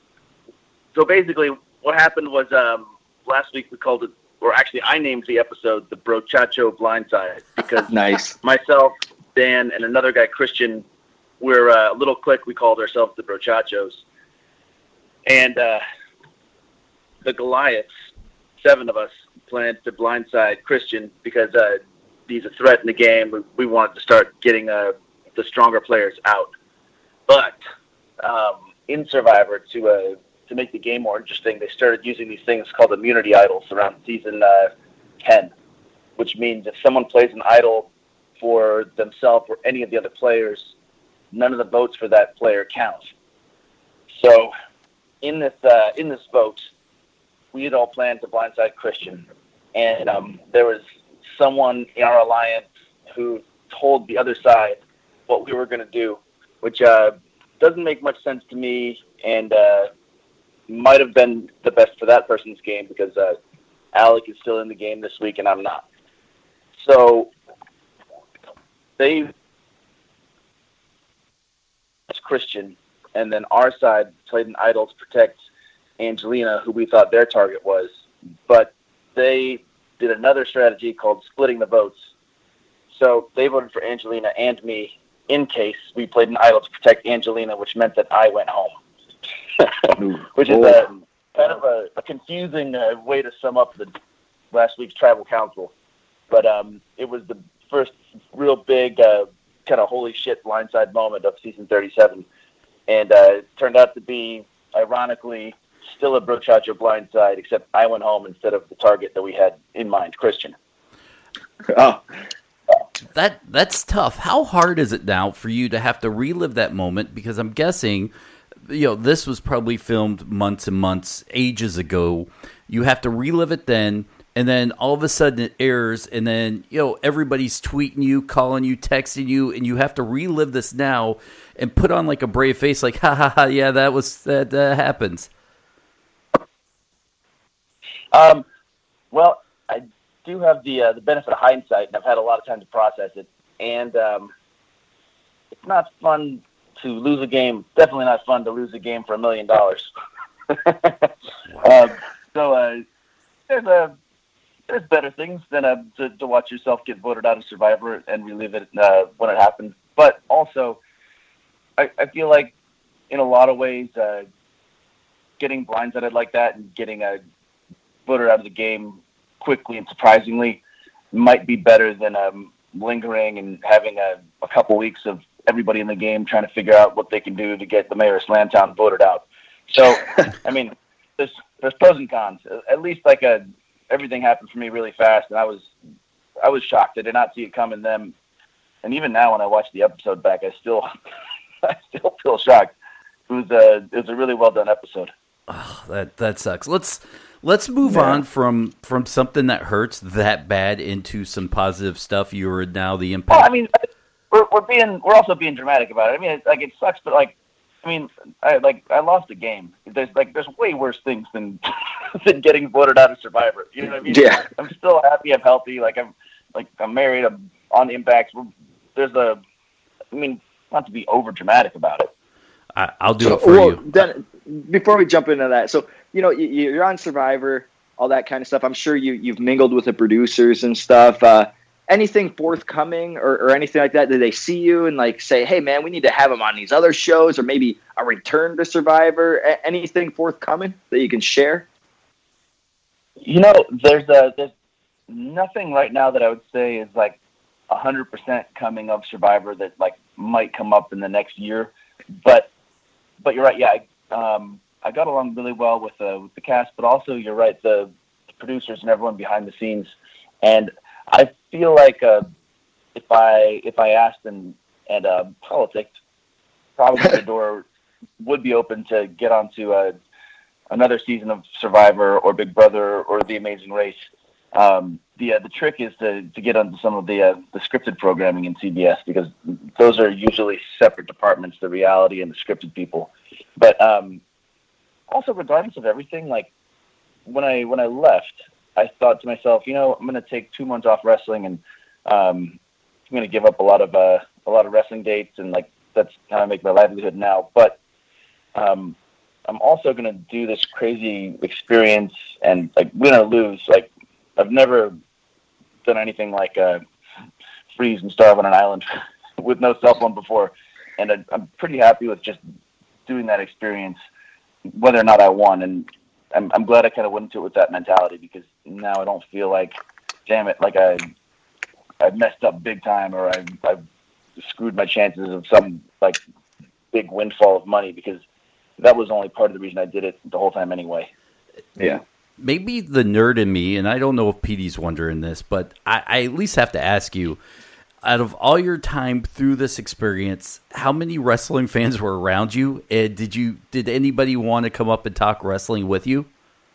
so basically, what happened was um, last week we called it, or actually I named the episode the Brochacho Blindside, because nice. myself, Dan, and another guy, Christian, we're uh, a little clique. We called ourselves the Brochachos. And uh, the Goliaths, seven of us, planned to blindside Christian because uh, he's a threat in the game. We, we wanted to start getting uh, the stronger players out. But um, in Survivor, to uh, to make the game more interesting, they started using these things called immunity idols around season uh, ten, which means if someone plays an idol for themselves or any of the other players, none of the votes for that player count. So in this uh, in this vote, we had all planned to blindside Christian, and um, there was someone in our alliance who told the other side what we were going to do, which uh, doesn't make much sense to me, and uh, might have been the best for that person's game because uh, Alec is still in the game this week and I'm not. So they it's Christian, and then our side played an idol to protect Angelina, who we thought their target was, but they did another strategy called splitting the votes. So they voted for Angelina and me in case we played an idol to protect Angelina, which meant that I went home, which is a kind of a, a confusing uh, way to sum up the last week's tribal council. But um, it was the first real big uh, kind of holy shit blindside moment of season thirty-seven. And uh, it turned out to be, ironically, still a Brochacho blindside, except I went home instead of the target that we had in mind, Christian. Oh, That that's tough. How hard is it now for you to have to relive that moment? Because I'm guessing, you know, this was probably filmed months and months, ages ago. You have to relive it then, and then all of a sudden it airs, and then, you know, everybody's tweeting you, calling you, texting you, and you have to relive this now and put on like a brave face, like, ha ha ha, yeah, that was that uh, happens. Um, well, I do have the uh, the benefit of hindsight, and I've had a lot of time to process it. And um, it's not fun to lose a game. Definitely not fun to lose a game for a million dollars. So uh, there's a there's better things than uh, to, to watch yourself get voted out of Survivor and relive it uh, when it happens. But also, I, I feel like in a lot of ways, uh, getting blindsided like that and getting a voted out of the game quickly and surprisingly might be better than um, lingering and having a, a couple weeks of everybody in the game trying to figure out what they can do to get the mayor of Slamtown voted out. So, I mean, there's there's pros and cons. At least like a everything happened for me really fast, and I was I was shocked. I did not see it coming then, and even now when I watch the episode back, I still I still feel shocked. It was a it was a really well done episode. Oh, that that sucks. Let's let's move Yeah. on from from something that hurts that bad into some positive stuff. You are now the impact. Well, I mean, we're we're being we're also being dramatic about it. I mean, it's, like it sucks, but like, I mean, I like I lost a game. There's like there's way worse things than than getting voted out of Survivor. You know what I mean? Yeah. I'm still happy. I'm healthy. Like I'm like I'm married. I'm on Impact. We're, there's a, I mean, not to be over dramatic about it. I, I'll do So, it for well, you. then, before we jump into that, so you know you, you're on Survivor, all that kind of stuff. I'm sure you you've mingled with the producers and stuff. Uh, anything forthcoming or, or anything like that? Did they see you and like say, "Hey, man, we need to have him on these other shows," or maybe a return to Survivor? A- anything forthcoming that you can share? You know, there's a there's nothing right now that I would say is like a hundred percent coming of Survivor that like might come up in the next year, but but you're right. Yeah, I, um, I got along really well with the with the cast, but also you're right, the, the producers and everyone behind the scenes, and I feel like uh, if I if I asked and and uh, politicked, probably the door would be open to get onto a. another season of Survivor or Big Brother or The Amazing Race. Um, the uh, the trick is to, to get onto some of the uh, the scripted programming in C B S because those are usually separate departments, the reality and the scripted people. But um, also, regardless of everything, like when I when I left, I thought to myself, you know, I'm going to take two months off wrestling and um, I'm going to give up a lot of uh, a lot of wrestling dates and like that's how I make my livelihood now. But um, I'm also going to do this crazy experience and like win or lose. Like I've never done anything like uh, freeze and starve on an island with no cell phone before. And I, I'm pretty happy with just doing that experience, whether or not I won. And I'm, I'm glad I kind of went into it with that mentality because now I don't feel like, damn it, like I, I messed up big time or I, I screwed my chances of some like big windfall of money because that was only part of the reason I did it the whole time anyway. Yeah. Maybe the nerd in me, and I don't know if Petey's wondering this, but I, I at least have to ask you, out of all your time through this experience, how many wrestling fans were around you? And did you did anybody want to come up and talk wrestling with you?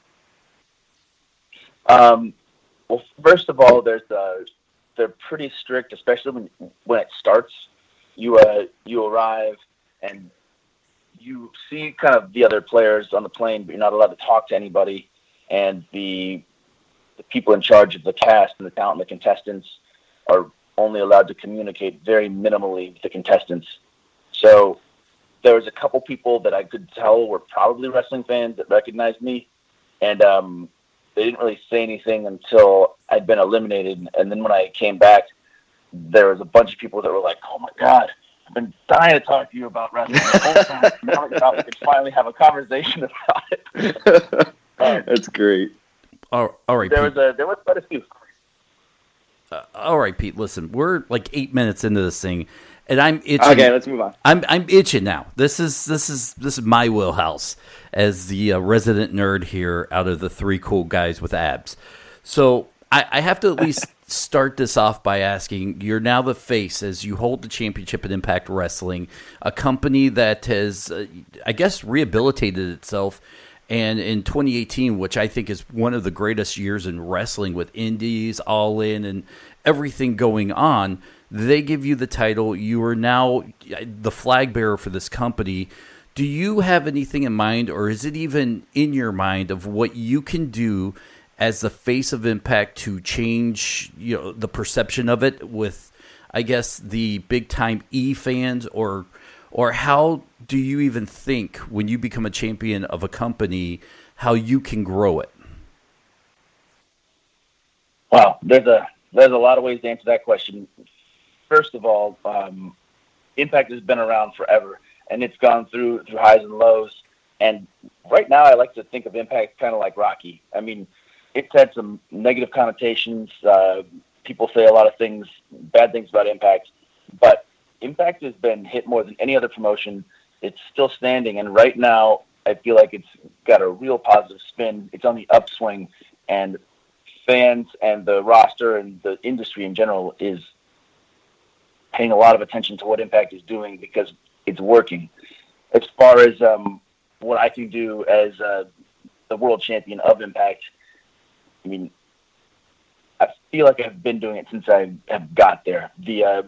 Um, well, first of all, there's uh, they're pretty strict, especially when when it starts. You uh, you arrive and you see kind of the other players on the plane, but you're not allowed to talk to anybody. And the the people in charge of the cast and the talent and the contestants only allowed to communicate very minimally with the contestants. So there was a couple people that I could tell were probably wrestling fans that recognized me, and um, they didn't really say anything until I'd been eliminated. And then when I came back, there was a bunch of people that were like, "Oh my God, I've been dying to talk to you about wrestling the whole time. Now we can finally have a conversation about it." um, That's great. All, all right, there Pete. was a there was quite a few. Uh, all right, Pete. Listen, we're like eight minutes into this thing, and I'm itching. Okay, let's move on. I'm I'm itching now. This is this is this is my wheelhouse as the uh, resident nerd here out of the three cool guys with abs. So I, I have to at least start this off by asking: you're now the face as you hold the championship at Impact Wrestling, a company that has, uh, I guess, rehabilitated itself. And in twenty eighteen, which I think is one of the greatest years in wrestling with indies, All In, and everything going on, they give you the title. You are now the flag bearer for this company. Do you have anything in mind, or is it even in your mind of what you can do as the face of Impact to change, you know, the perception of it with, I guess, the big-time E fans, or or how do you even think when you become a champion of a company, how you can grow it? Wow, there's a there's a lot of ways to answer that question. First of all, um, Impact has been around forever, and it's gone through through highs and lows. And right now, I like to think of Impact kind of like Rocky. I mean, it's had some negative connotations. Uh, people say a lot of things, bad things about Impact, but Impact has been hit more than any other promotion. It's still standing, and right now I feel like it's got a real positive spin. It's on the upswing, and fans and the roster and the industry in general is paying a lot of attention to what Impact is doing because it's working. As far as um, what I can do as uh, the world champion of Impact, I mean, I feel like I've been doing it since I have got there. The uh,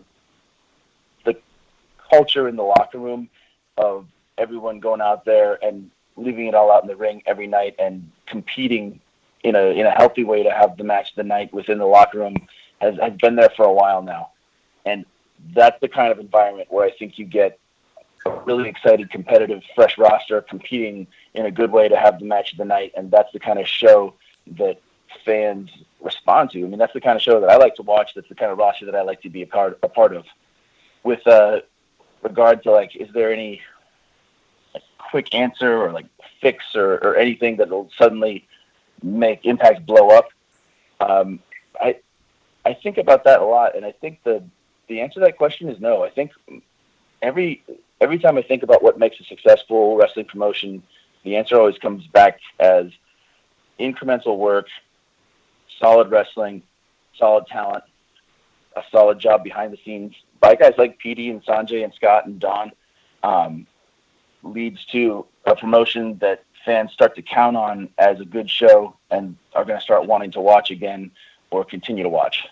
culture in the locker room of everyone going out there and leaving it all out in the ring every night and competing in a in a healthy way to have the match of the night within the locker room has, has been there for a while now. And that's the kind of environment where I think you get a really excited, competitive, fresh roster competing in a good way to have the match of the night. And that's the kind of show that fans respond to. I mean, that's the kind of show that I like to watch. That's the kind of roster that I like to be a part, a part of. With, uh, regard to like, is there any like, quick answer or like fix or, or anything that will suddenly make Impact blow up? Um, I I think about that a lot, and I think the the answer to that question is no. I think every every time I think about what makes a successful wrestling promotion, the answer always comes back as incremental work, solid wrestling, solid talent, a solid job behind the scenes by guys like P D and Sanjay and Scott and Don, um, leads to a promotion that fans start to count on as a good show and are going to start wanting to watch again or continue to watch.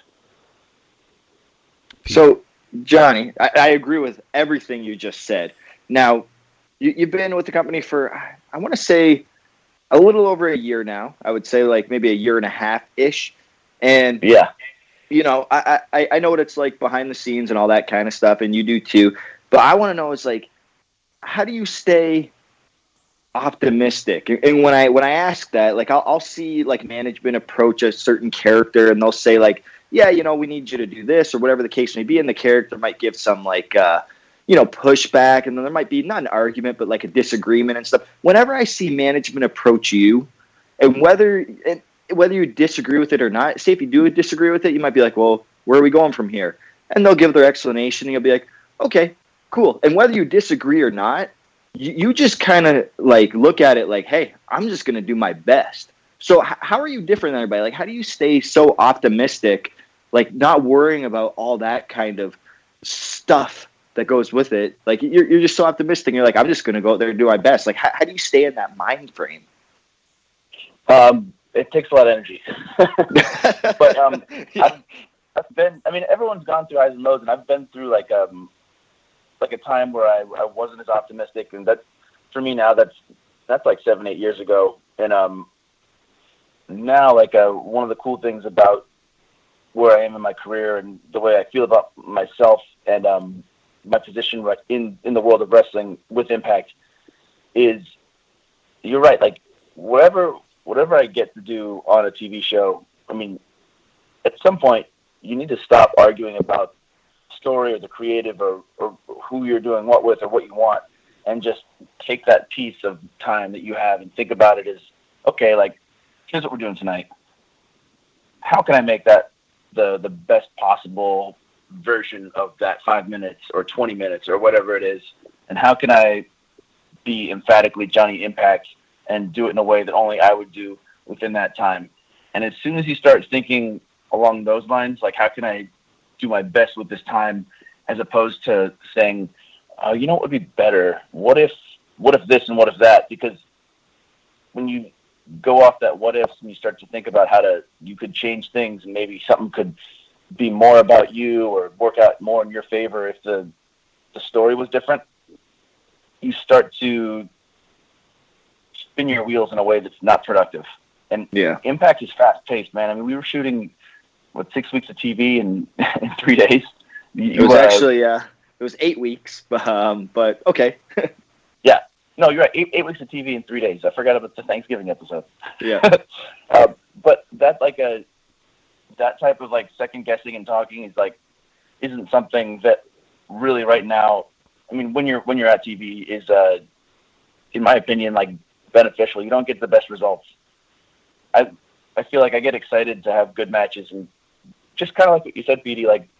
So, Johnny, I, I agree with everything you just said. Now, you, you've been with the company for, I want to say, a little over a year now. I would say like maybe a year and a half-ish. And yeah. You know, I, I, I know what it's like behind the scenes and all that kind of stuff, and you do too. But I want to know is like, how do you stay optimistic? And when I when I ask that, like, I'll, I'll see like management approach a certain character, and they'll say like, yeah, you know, we need you to do this or whatever the case may be, and the character might give some like, uh, you know, pushback, and then there might be not an argument, but like a disagreement and stuff. Whenever I see management approach you, and whether and whether you disagree with it or not, say if you do disagree with it, you might be like, well, where are we going from here? And they'll give their explanation, and you'll be like, okay, cool. And whether you disagree or not, you, you just kind of like look at it like, hey, I'm just going to do my best. So h- how are you different than everybody? Like, how do you stay so optimistic, like not worrying about all that kind of stuff that goes with it? Like, you're, you're just so optimistic. You're like, I'm just going to go out there and do my best. Like, how, how do you stay in that mind frame? Um, It takes a lot of energy. But um, yeah. I've, I've been, I mean, everyone's gone through highs and lows, and I've been through like um, like a time where I, I wasn't as optimistic. And that, for me now, that's that's like seven, eight years ago. And um, now, like uh, one of the cool things about where I am in my career and the way I feel about myself and um, my position right in, in the world of wrestling with Impact is, you're right. Like whatever, whatever I get to do on a T V show, I mean, at some point you need to stop arguing about story or the creative or, or who you're doing what with or what you want, and just take that piece of time that you have and think about it as, okay, like, here's what we're doing tonight. How can I make that the the best possible version of that five minutes or twenty minutes or whatever it is? And how can I be emphatically Johnny Impact and do it in a way that only I would do within that time? And as soon as you start thinking along those lines, like, how can I do my best with this time, as opposed to saying, uh, you know what would be better? What if, what if this and what if that? Because when you go off that what ifs and you start to think about how to, you could change things and maybe something could be more about you or work out more in your favor if the, the story was different, you start to spin your wheels in a way that's not productive. And yeah. Impact is fast paced, man. I mean, we were shooting what, six weeks of T V in, in three days. You, it was uh, actually, uh, it was eight weeks, um, but okay. Yeah. No, you're right. Eight, eight weeks of T V in three days. I forgot about the Thanksgiving episode. Yeah. uh, but that like a that type of like second guessing and talking is like isn't something that really right now. I mean, when you're when you're at T V is, uh, in my opinion, like beneficial. You don't get the best results. I I feel like I get excited to have good matches and just kind of like what you said, Petey, like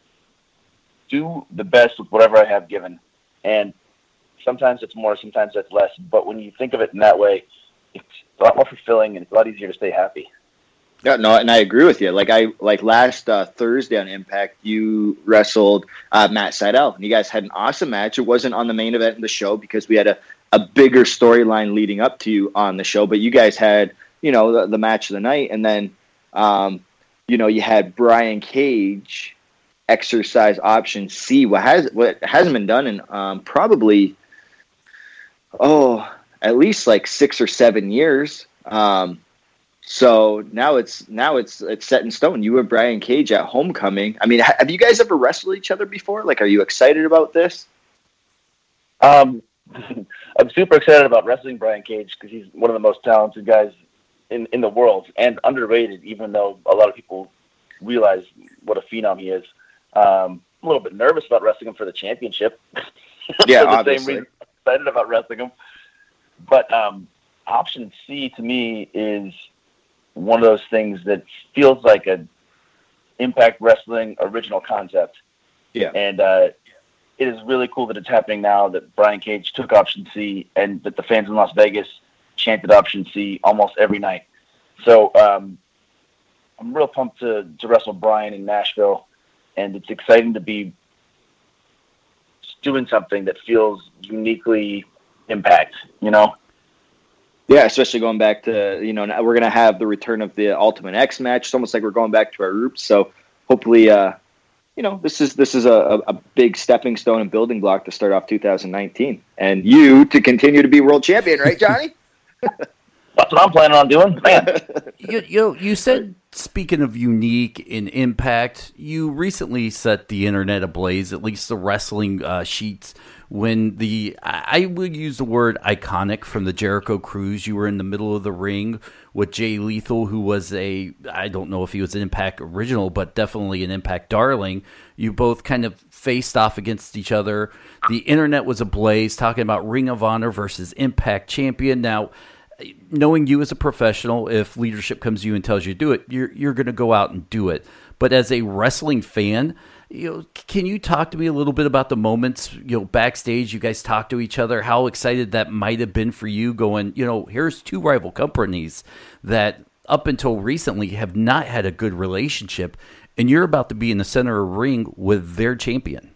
do the best with whatever I have given. And sometimes it's more, sometimes it's less. But when you think of it in that way, it's a lot more fulfilling and it's a lot easier to stay happy. Yeah, no, and I agree with you. Like I like last uh, Thursday on Impact, you wrestled uh, Matt Sydal, and you guys had an awesome match. It wasn't on the main event of the show because we had a, a bigger storyline leading up to you on the show. But you guys had, you know, the, the match of the night, and then, um, you know, you had Brian Cage exercise option C. What has what hasn't been done in um, probably oh at least like six or seven years. Um, So now it's now it's it's set in stone. You and Brian Cage at Homecoming. I mean, have you guys ever wrestled each other before? Like, are you excited about this? Um, I'm super excited about wrestling Brian Cage because he's one of the most talented guys in, in the world and underrated, even though a lot of people realize what a phenom he is. Um, I'm a little bit nervous about wrestling him for the championship. Yeah, for the obviously. Same reason I'm excited about wrestling him. But um, option C to me is one of those things that feels like a Impact Wrestling original concept. Yeah. And uh, it is really cool that it's happening now that Brian Cage took option C and that the fans in Las Vegas chanted option C almost every night. So um, I'm real pumped to, to wrestle Brian in Nashville, and it's exciting to be doing something that feels uniquely Impact, you know? Yeah, especially going back to, you know, now we're going to have the return of the Ultimate X match. It's almost like we're going back to our roots. So hopefully, uh, you know, this is this is a, a big stepping stone and building block to start off two thousand nineteen. And you to continue to be world champion, right, Johnny? That's what I'm planning on doing. Man. you, you, you said, speaking of unique in Impact, you recently set the internet ablaze, at least the wrestling uh, sheets, when the, I would use the word iconic from the Jericho Cruise. You were in the middle of the ring with Jay Lethal, who was a, I don't know if he was an Impact original, but definitely an Impact darling. You both kind of faced off against each other. The internet was ablaze, talking about Ring of Honor versus Impact champion. Now, knowing you as a professional, if leadership comes to you and tells you to do it, you're you're going to go out and do it. But as a wrestling fan, you know, can you talk to me a little bit about the moments, you know, backstage, you guys talk to each other, how excited that might have been for you going, you know, here's two rival companies that up until recently have not had a good relationship, and you're about to be in the center of the ring with their champion.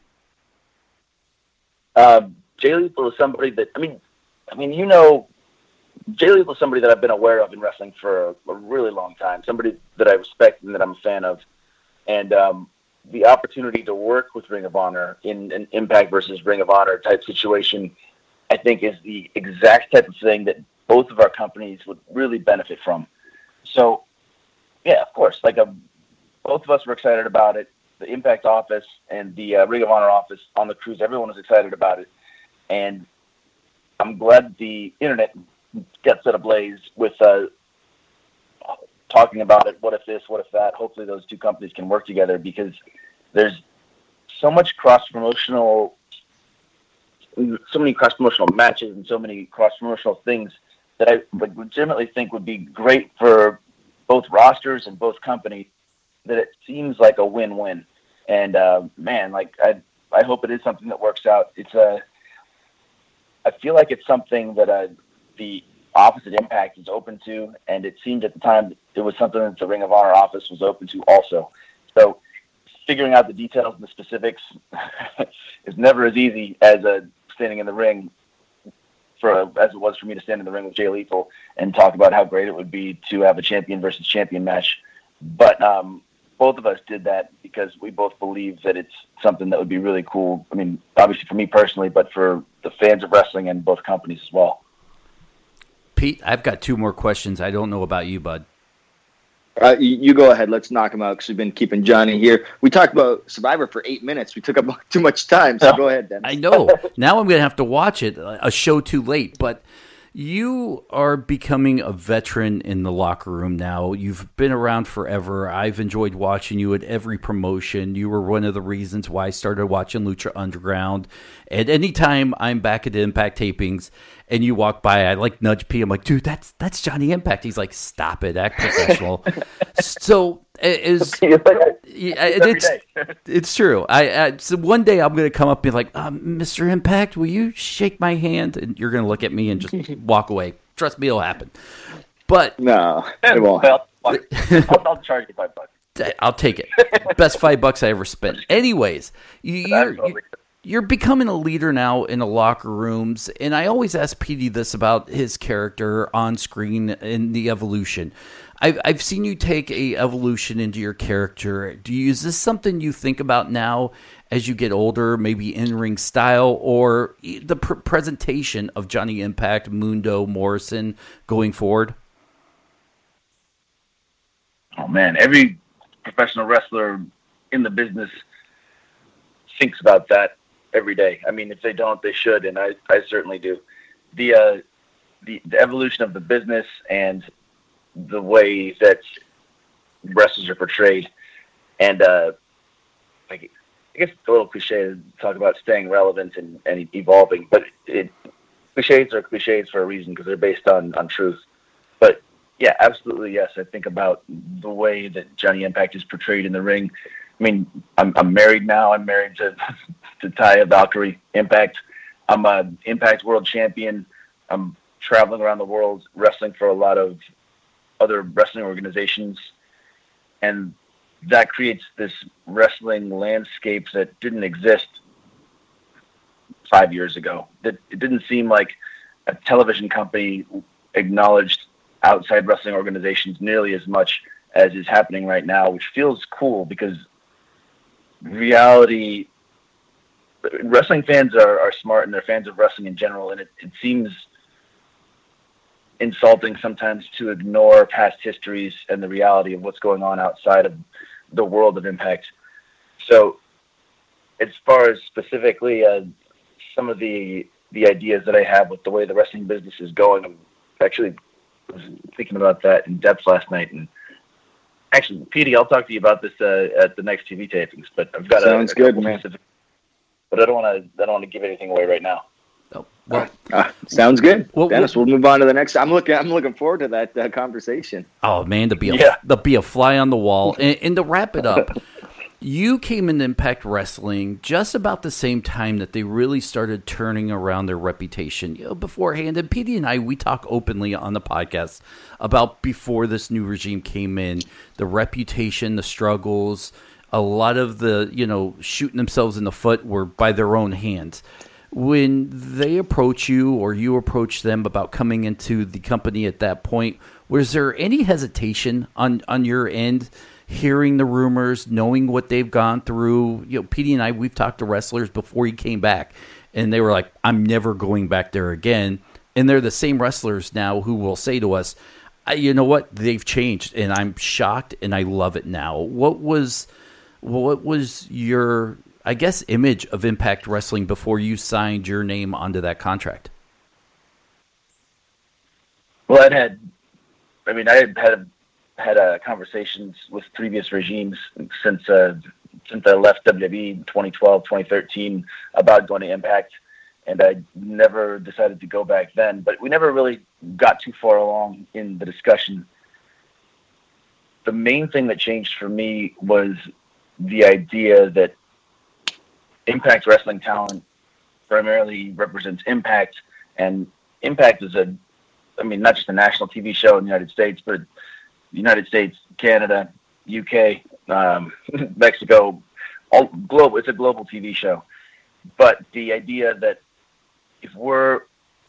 Uh, Jay Lethal is somebody that, I mean, I mean, you know, Jay Lethal is somebody that I've been aware of in wrestling for a, a really long time, somebody that I respect and that I'm a fan of. And um, the opportunity to work with Ring of Honor in an Impact versus Ring of Honor type situation, I think is the exact type of thing that both of our companies would really benefit from. So, yeah, of course, like a, both of us were excited about it. The Impact office and the uh, Ring of Honor office on the cruise, everyone was excited about it. And I'm glad the internet got set ablaze with uh, talking about it. What if this, what if that? Hopefully those two companies can work together, because there's so much cross-promotional, so many cross-promotional matches and so many cross-promotional things that I would legitimately think would be great for both rosters and both companies, that it seems like a win-win. And uh, man, like I, I hope it is something that works out. It's a, I feel like it's something that uh, the office at Impact is open to, and it seemed at the time it was something that the Ring of Honor office was open to also. So figuring out the details and the specifics is never as easy as uh, standing in the ring for a, as it was for me to stand in the ring with Jay Lethal and talk about how great it would be to have a champion versus champion match. But um, both of us did that because we both believe that it's something that would be really cool. I mean, obviously for me personally, but for the fans of wrestling and both companies as well. Pete, I've got two more questions. I don't know about you, bud. Uh, you, you go ahead. Let's knock him out because we've been keeping Johnny here. We talked about Survivor for eight minutes. We took up too much time, so go ahead, Dennis. I know. Now I'm going to have to watch it, a show too late. But you are becoming a veteran in the locker room now. You've been around forever. I've enjoyed watching you at every promotion. You were one of the reasons why I started watching Lucha Underground. And anytime I'm back at the Impact tapings and you walk by, I like nudge P. I'm like, dude, that's that's Johnny Impact. He's like, stop it, act professional. So it is. Yeah, it's it's true. I, I so one day I'm going to come up and be like, um, Mister Impact, will you shake my hand? And you're going to look at me and just walk away. Trust me, it'll happen. But no, it won't. Well, I'll, I'll charge you five bucks. I'll take it. Best five bucks I ever spent. Anyways, you're, you're you're becoming a leader now in the locker rooms, and I always ask Petey this about his character on screen in the evolution. I've I've seen you take a evolution into your character. Do you, is this something you think about now as you get older, maybe in-ring style, or the pr- presentation of Johnny Impact, Mundo, Morrison going forward? Oh man, every professional wrestler in the business thinks about that every day. I mean, if they don't, they should, and I, I certainly do. The, uh, the the evolution of the business and the way that wrestlers are portrayed, and uh, like I guess it's a little cliche to talk about staying relevant and, and evolving, but it, cliches are cliches for a reason because they're based on, on truth. But yeah, absolutely, yes. I think about the way that Johnny Impact is portrayed in the ring. I mean, I'm I'm married now. I'm married to to Taya Valkyrie Impact. I'm an Impact World Champion. I'm traveling around the world wrestling for a lot of other wrestling organizations, and that creates this wrestling landscape that didn't exist five years ago. It, it didn't seem like a television company acknowledged outside wrestling organizations nearly as much as is happening right now, which feels cool because reality, wrestling fans are, are smart and they're fans of wrestling in general, and it, it seems insulting sometimes to ignore past histories and the reality of what's going on outside of the world of Impact. So as far as specifically uh, some of the the ideas that I have with the way the wrestling business is going, I'm actually was thinking about that in depth last night. And actually, Petey, I'll talk to you about this uh, at the next T V tapings, but I've got Sounds a, a good, couple man. specific, but I don't want to I don't want to give anything away right now. Oh, well, Uh, sounds good, Well, Dennis. We'll move on to the next. I'm looking. I'm looking forward to that uh, conversation. oh man, to be a, Yeah. to be a fly on the wall. And, and to wrap it up, you came into Impact Wrestling just about the same time that they really started turning around their reputation. You know, beforehand, and Petey and I, we talk openly on the podcast about before this new regime came in, the reputation, the struggles, a lot of the, you know, shooting themselves in the foot were by their own hands. When they approach you or you approach them about coming into the company at that point, was there any hesitation on, on your end, hearing the rumors, knowing what they've gone through? You know, Petey and I, we've talked to wrestlers before he came back, and they were like, I'm never going back there again. And they're the same wrestlers now who will say to us, I, you know what? They've changed, and I'm shocked, and I love it now. What was, what was your, I guess, image of Impact Wrestling before you signed your name onto that contract? Well, I'd had, I mean, I had had, had uh, conversations with previous regimes since uh, since I left W W E in twenty twelve, twenty thirteen about going to Impact, and I never decided to go back then. But we never really got too far along in the discussion. The main thing that changed for me was the idea that Impact Wrestling talent primarily represents Impact, and Impact is a, I mean, not just a national T V show in the United States, but the United States, Canada, U K, um, Mexico, all global. It's a global T V show. But the idea that if we're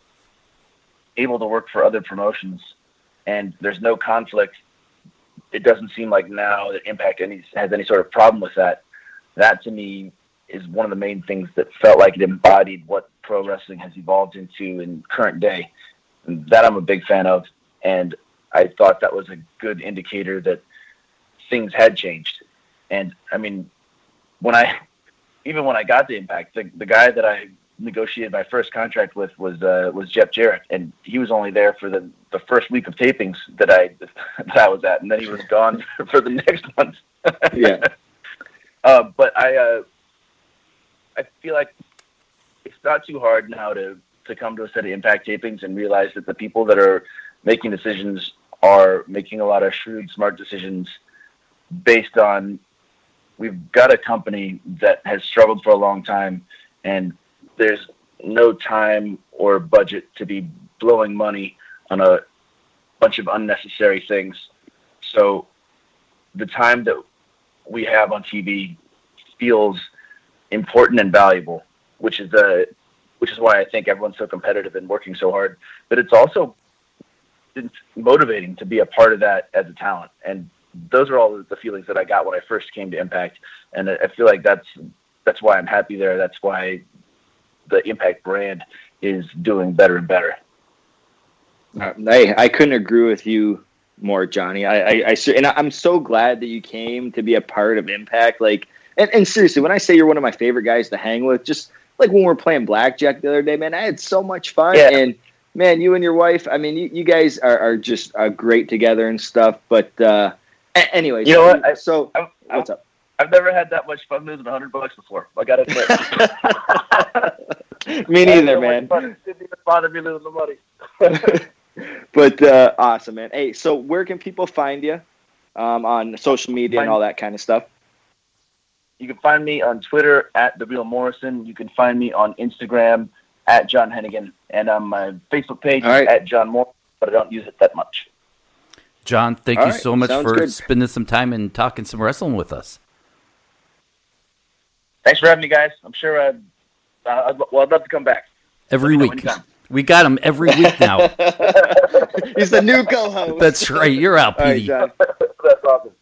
able to work for other promotions and there's no conflict, it doesn't seem like now that Impact any, has any sort of problem with that. That to me is one of the main things that felt like it embodied what pro wrestling has evolved into in current day. And that I'm a big fan of, and I thought that was a good indicator that things had changed. And I mean, when I, even when I got to Impact, the, the guy that I negotiated my first contract with was uh, was Jeff Jarrett, and he was only there for the, the first week of tapings that I that I was at, and then he was gone for the next month. Yeah. Uh, but I uh, I feel like it's not too hard now to to come to a set of Impact tapings and realize that the people that are making decisions are making a lot of shrewd, smart decisions based on, we've got a company that has struggled for a long time, and there's no time or budget to be blowing money on a bunch of unnecessary things. So the time that we have on T V feels important and valuable, which is the which is why I think everyone's so competitive and working so hard. But it's also it's motivating to be a part of that as a talent. And those are all the feelings that I got when I first came to Impact. And I feel like that's that's why I'm happy there. That's why the Impact brand is doing better and better. I, I couldn't agree with you more, Johnny. I, I, I and I'm so glad that you came to be a part of Impact. Like, and, and seriously, when I say you're one of my favorite guys to hang with, just like when we were playing blackjack the other day, man, I had so much fun. Yeah. And man, you and your wife, I mean, you, you guys are, are just uh, great together and stuff. But uh, a- anyways, you know what? I, so I, I, what's up? I've never had that much fun losing a hundred bucks before. I got to admit. Me neither, man. It didn't even bother me losing the money. But uh, awesome, man. Hey, so where can people find you um, on social media Find- and all that kind of stuff? You can find me on Twitter at The Real Morrison. You can find me on Instagram at John Hennigan, and on my Facebook page right. at John Moore, but I don't use it that much. John, thank All you right. so much Sounds for good. spending some time and talking some wrestling with us. Thanks for having me, guys. I'm sure I'd, uh, I'd, well, I'd love to come back. Every Let me know week. anytime. We got him every week now. He's the new co-host. That's right. You're out, All right, Petey. John. That's awesome.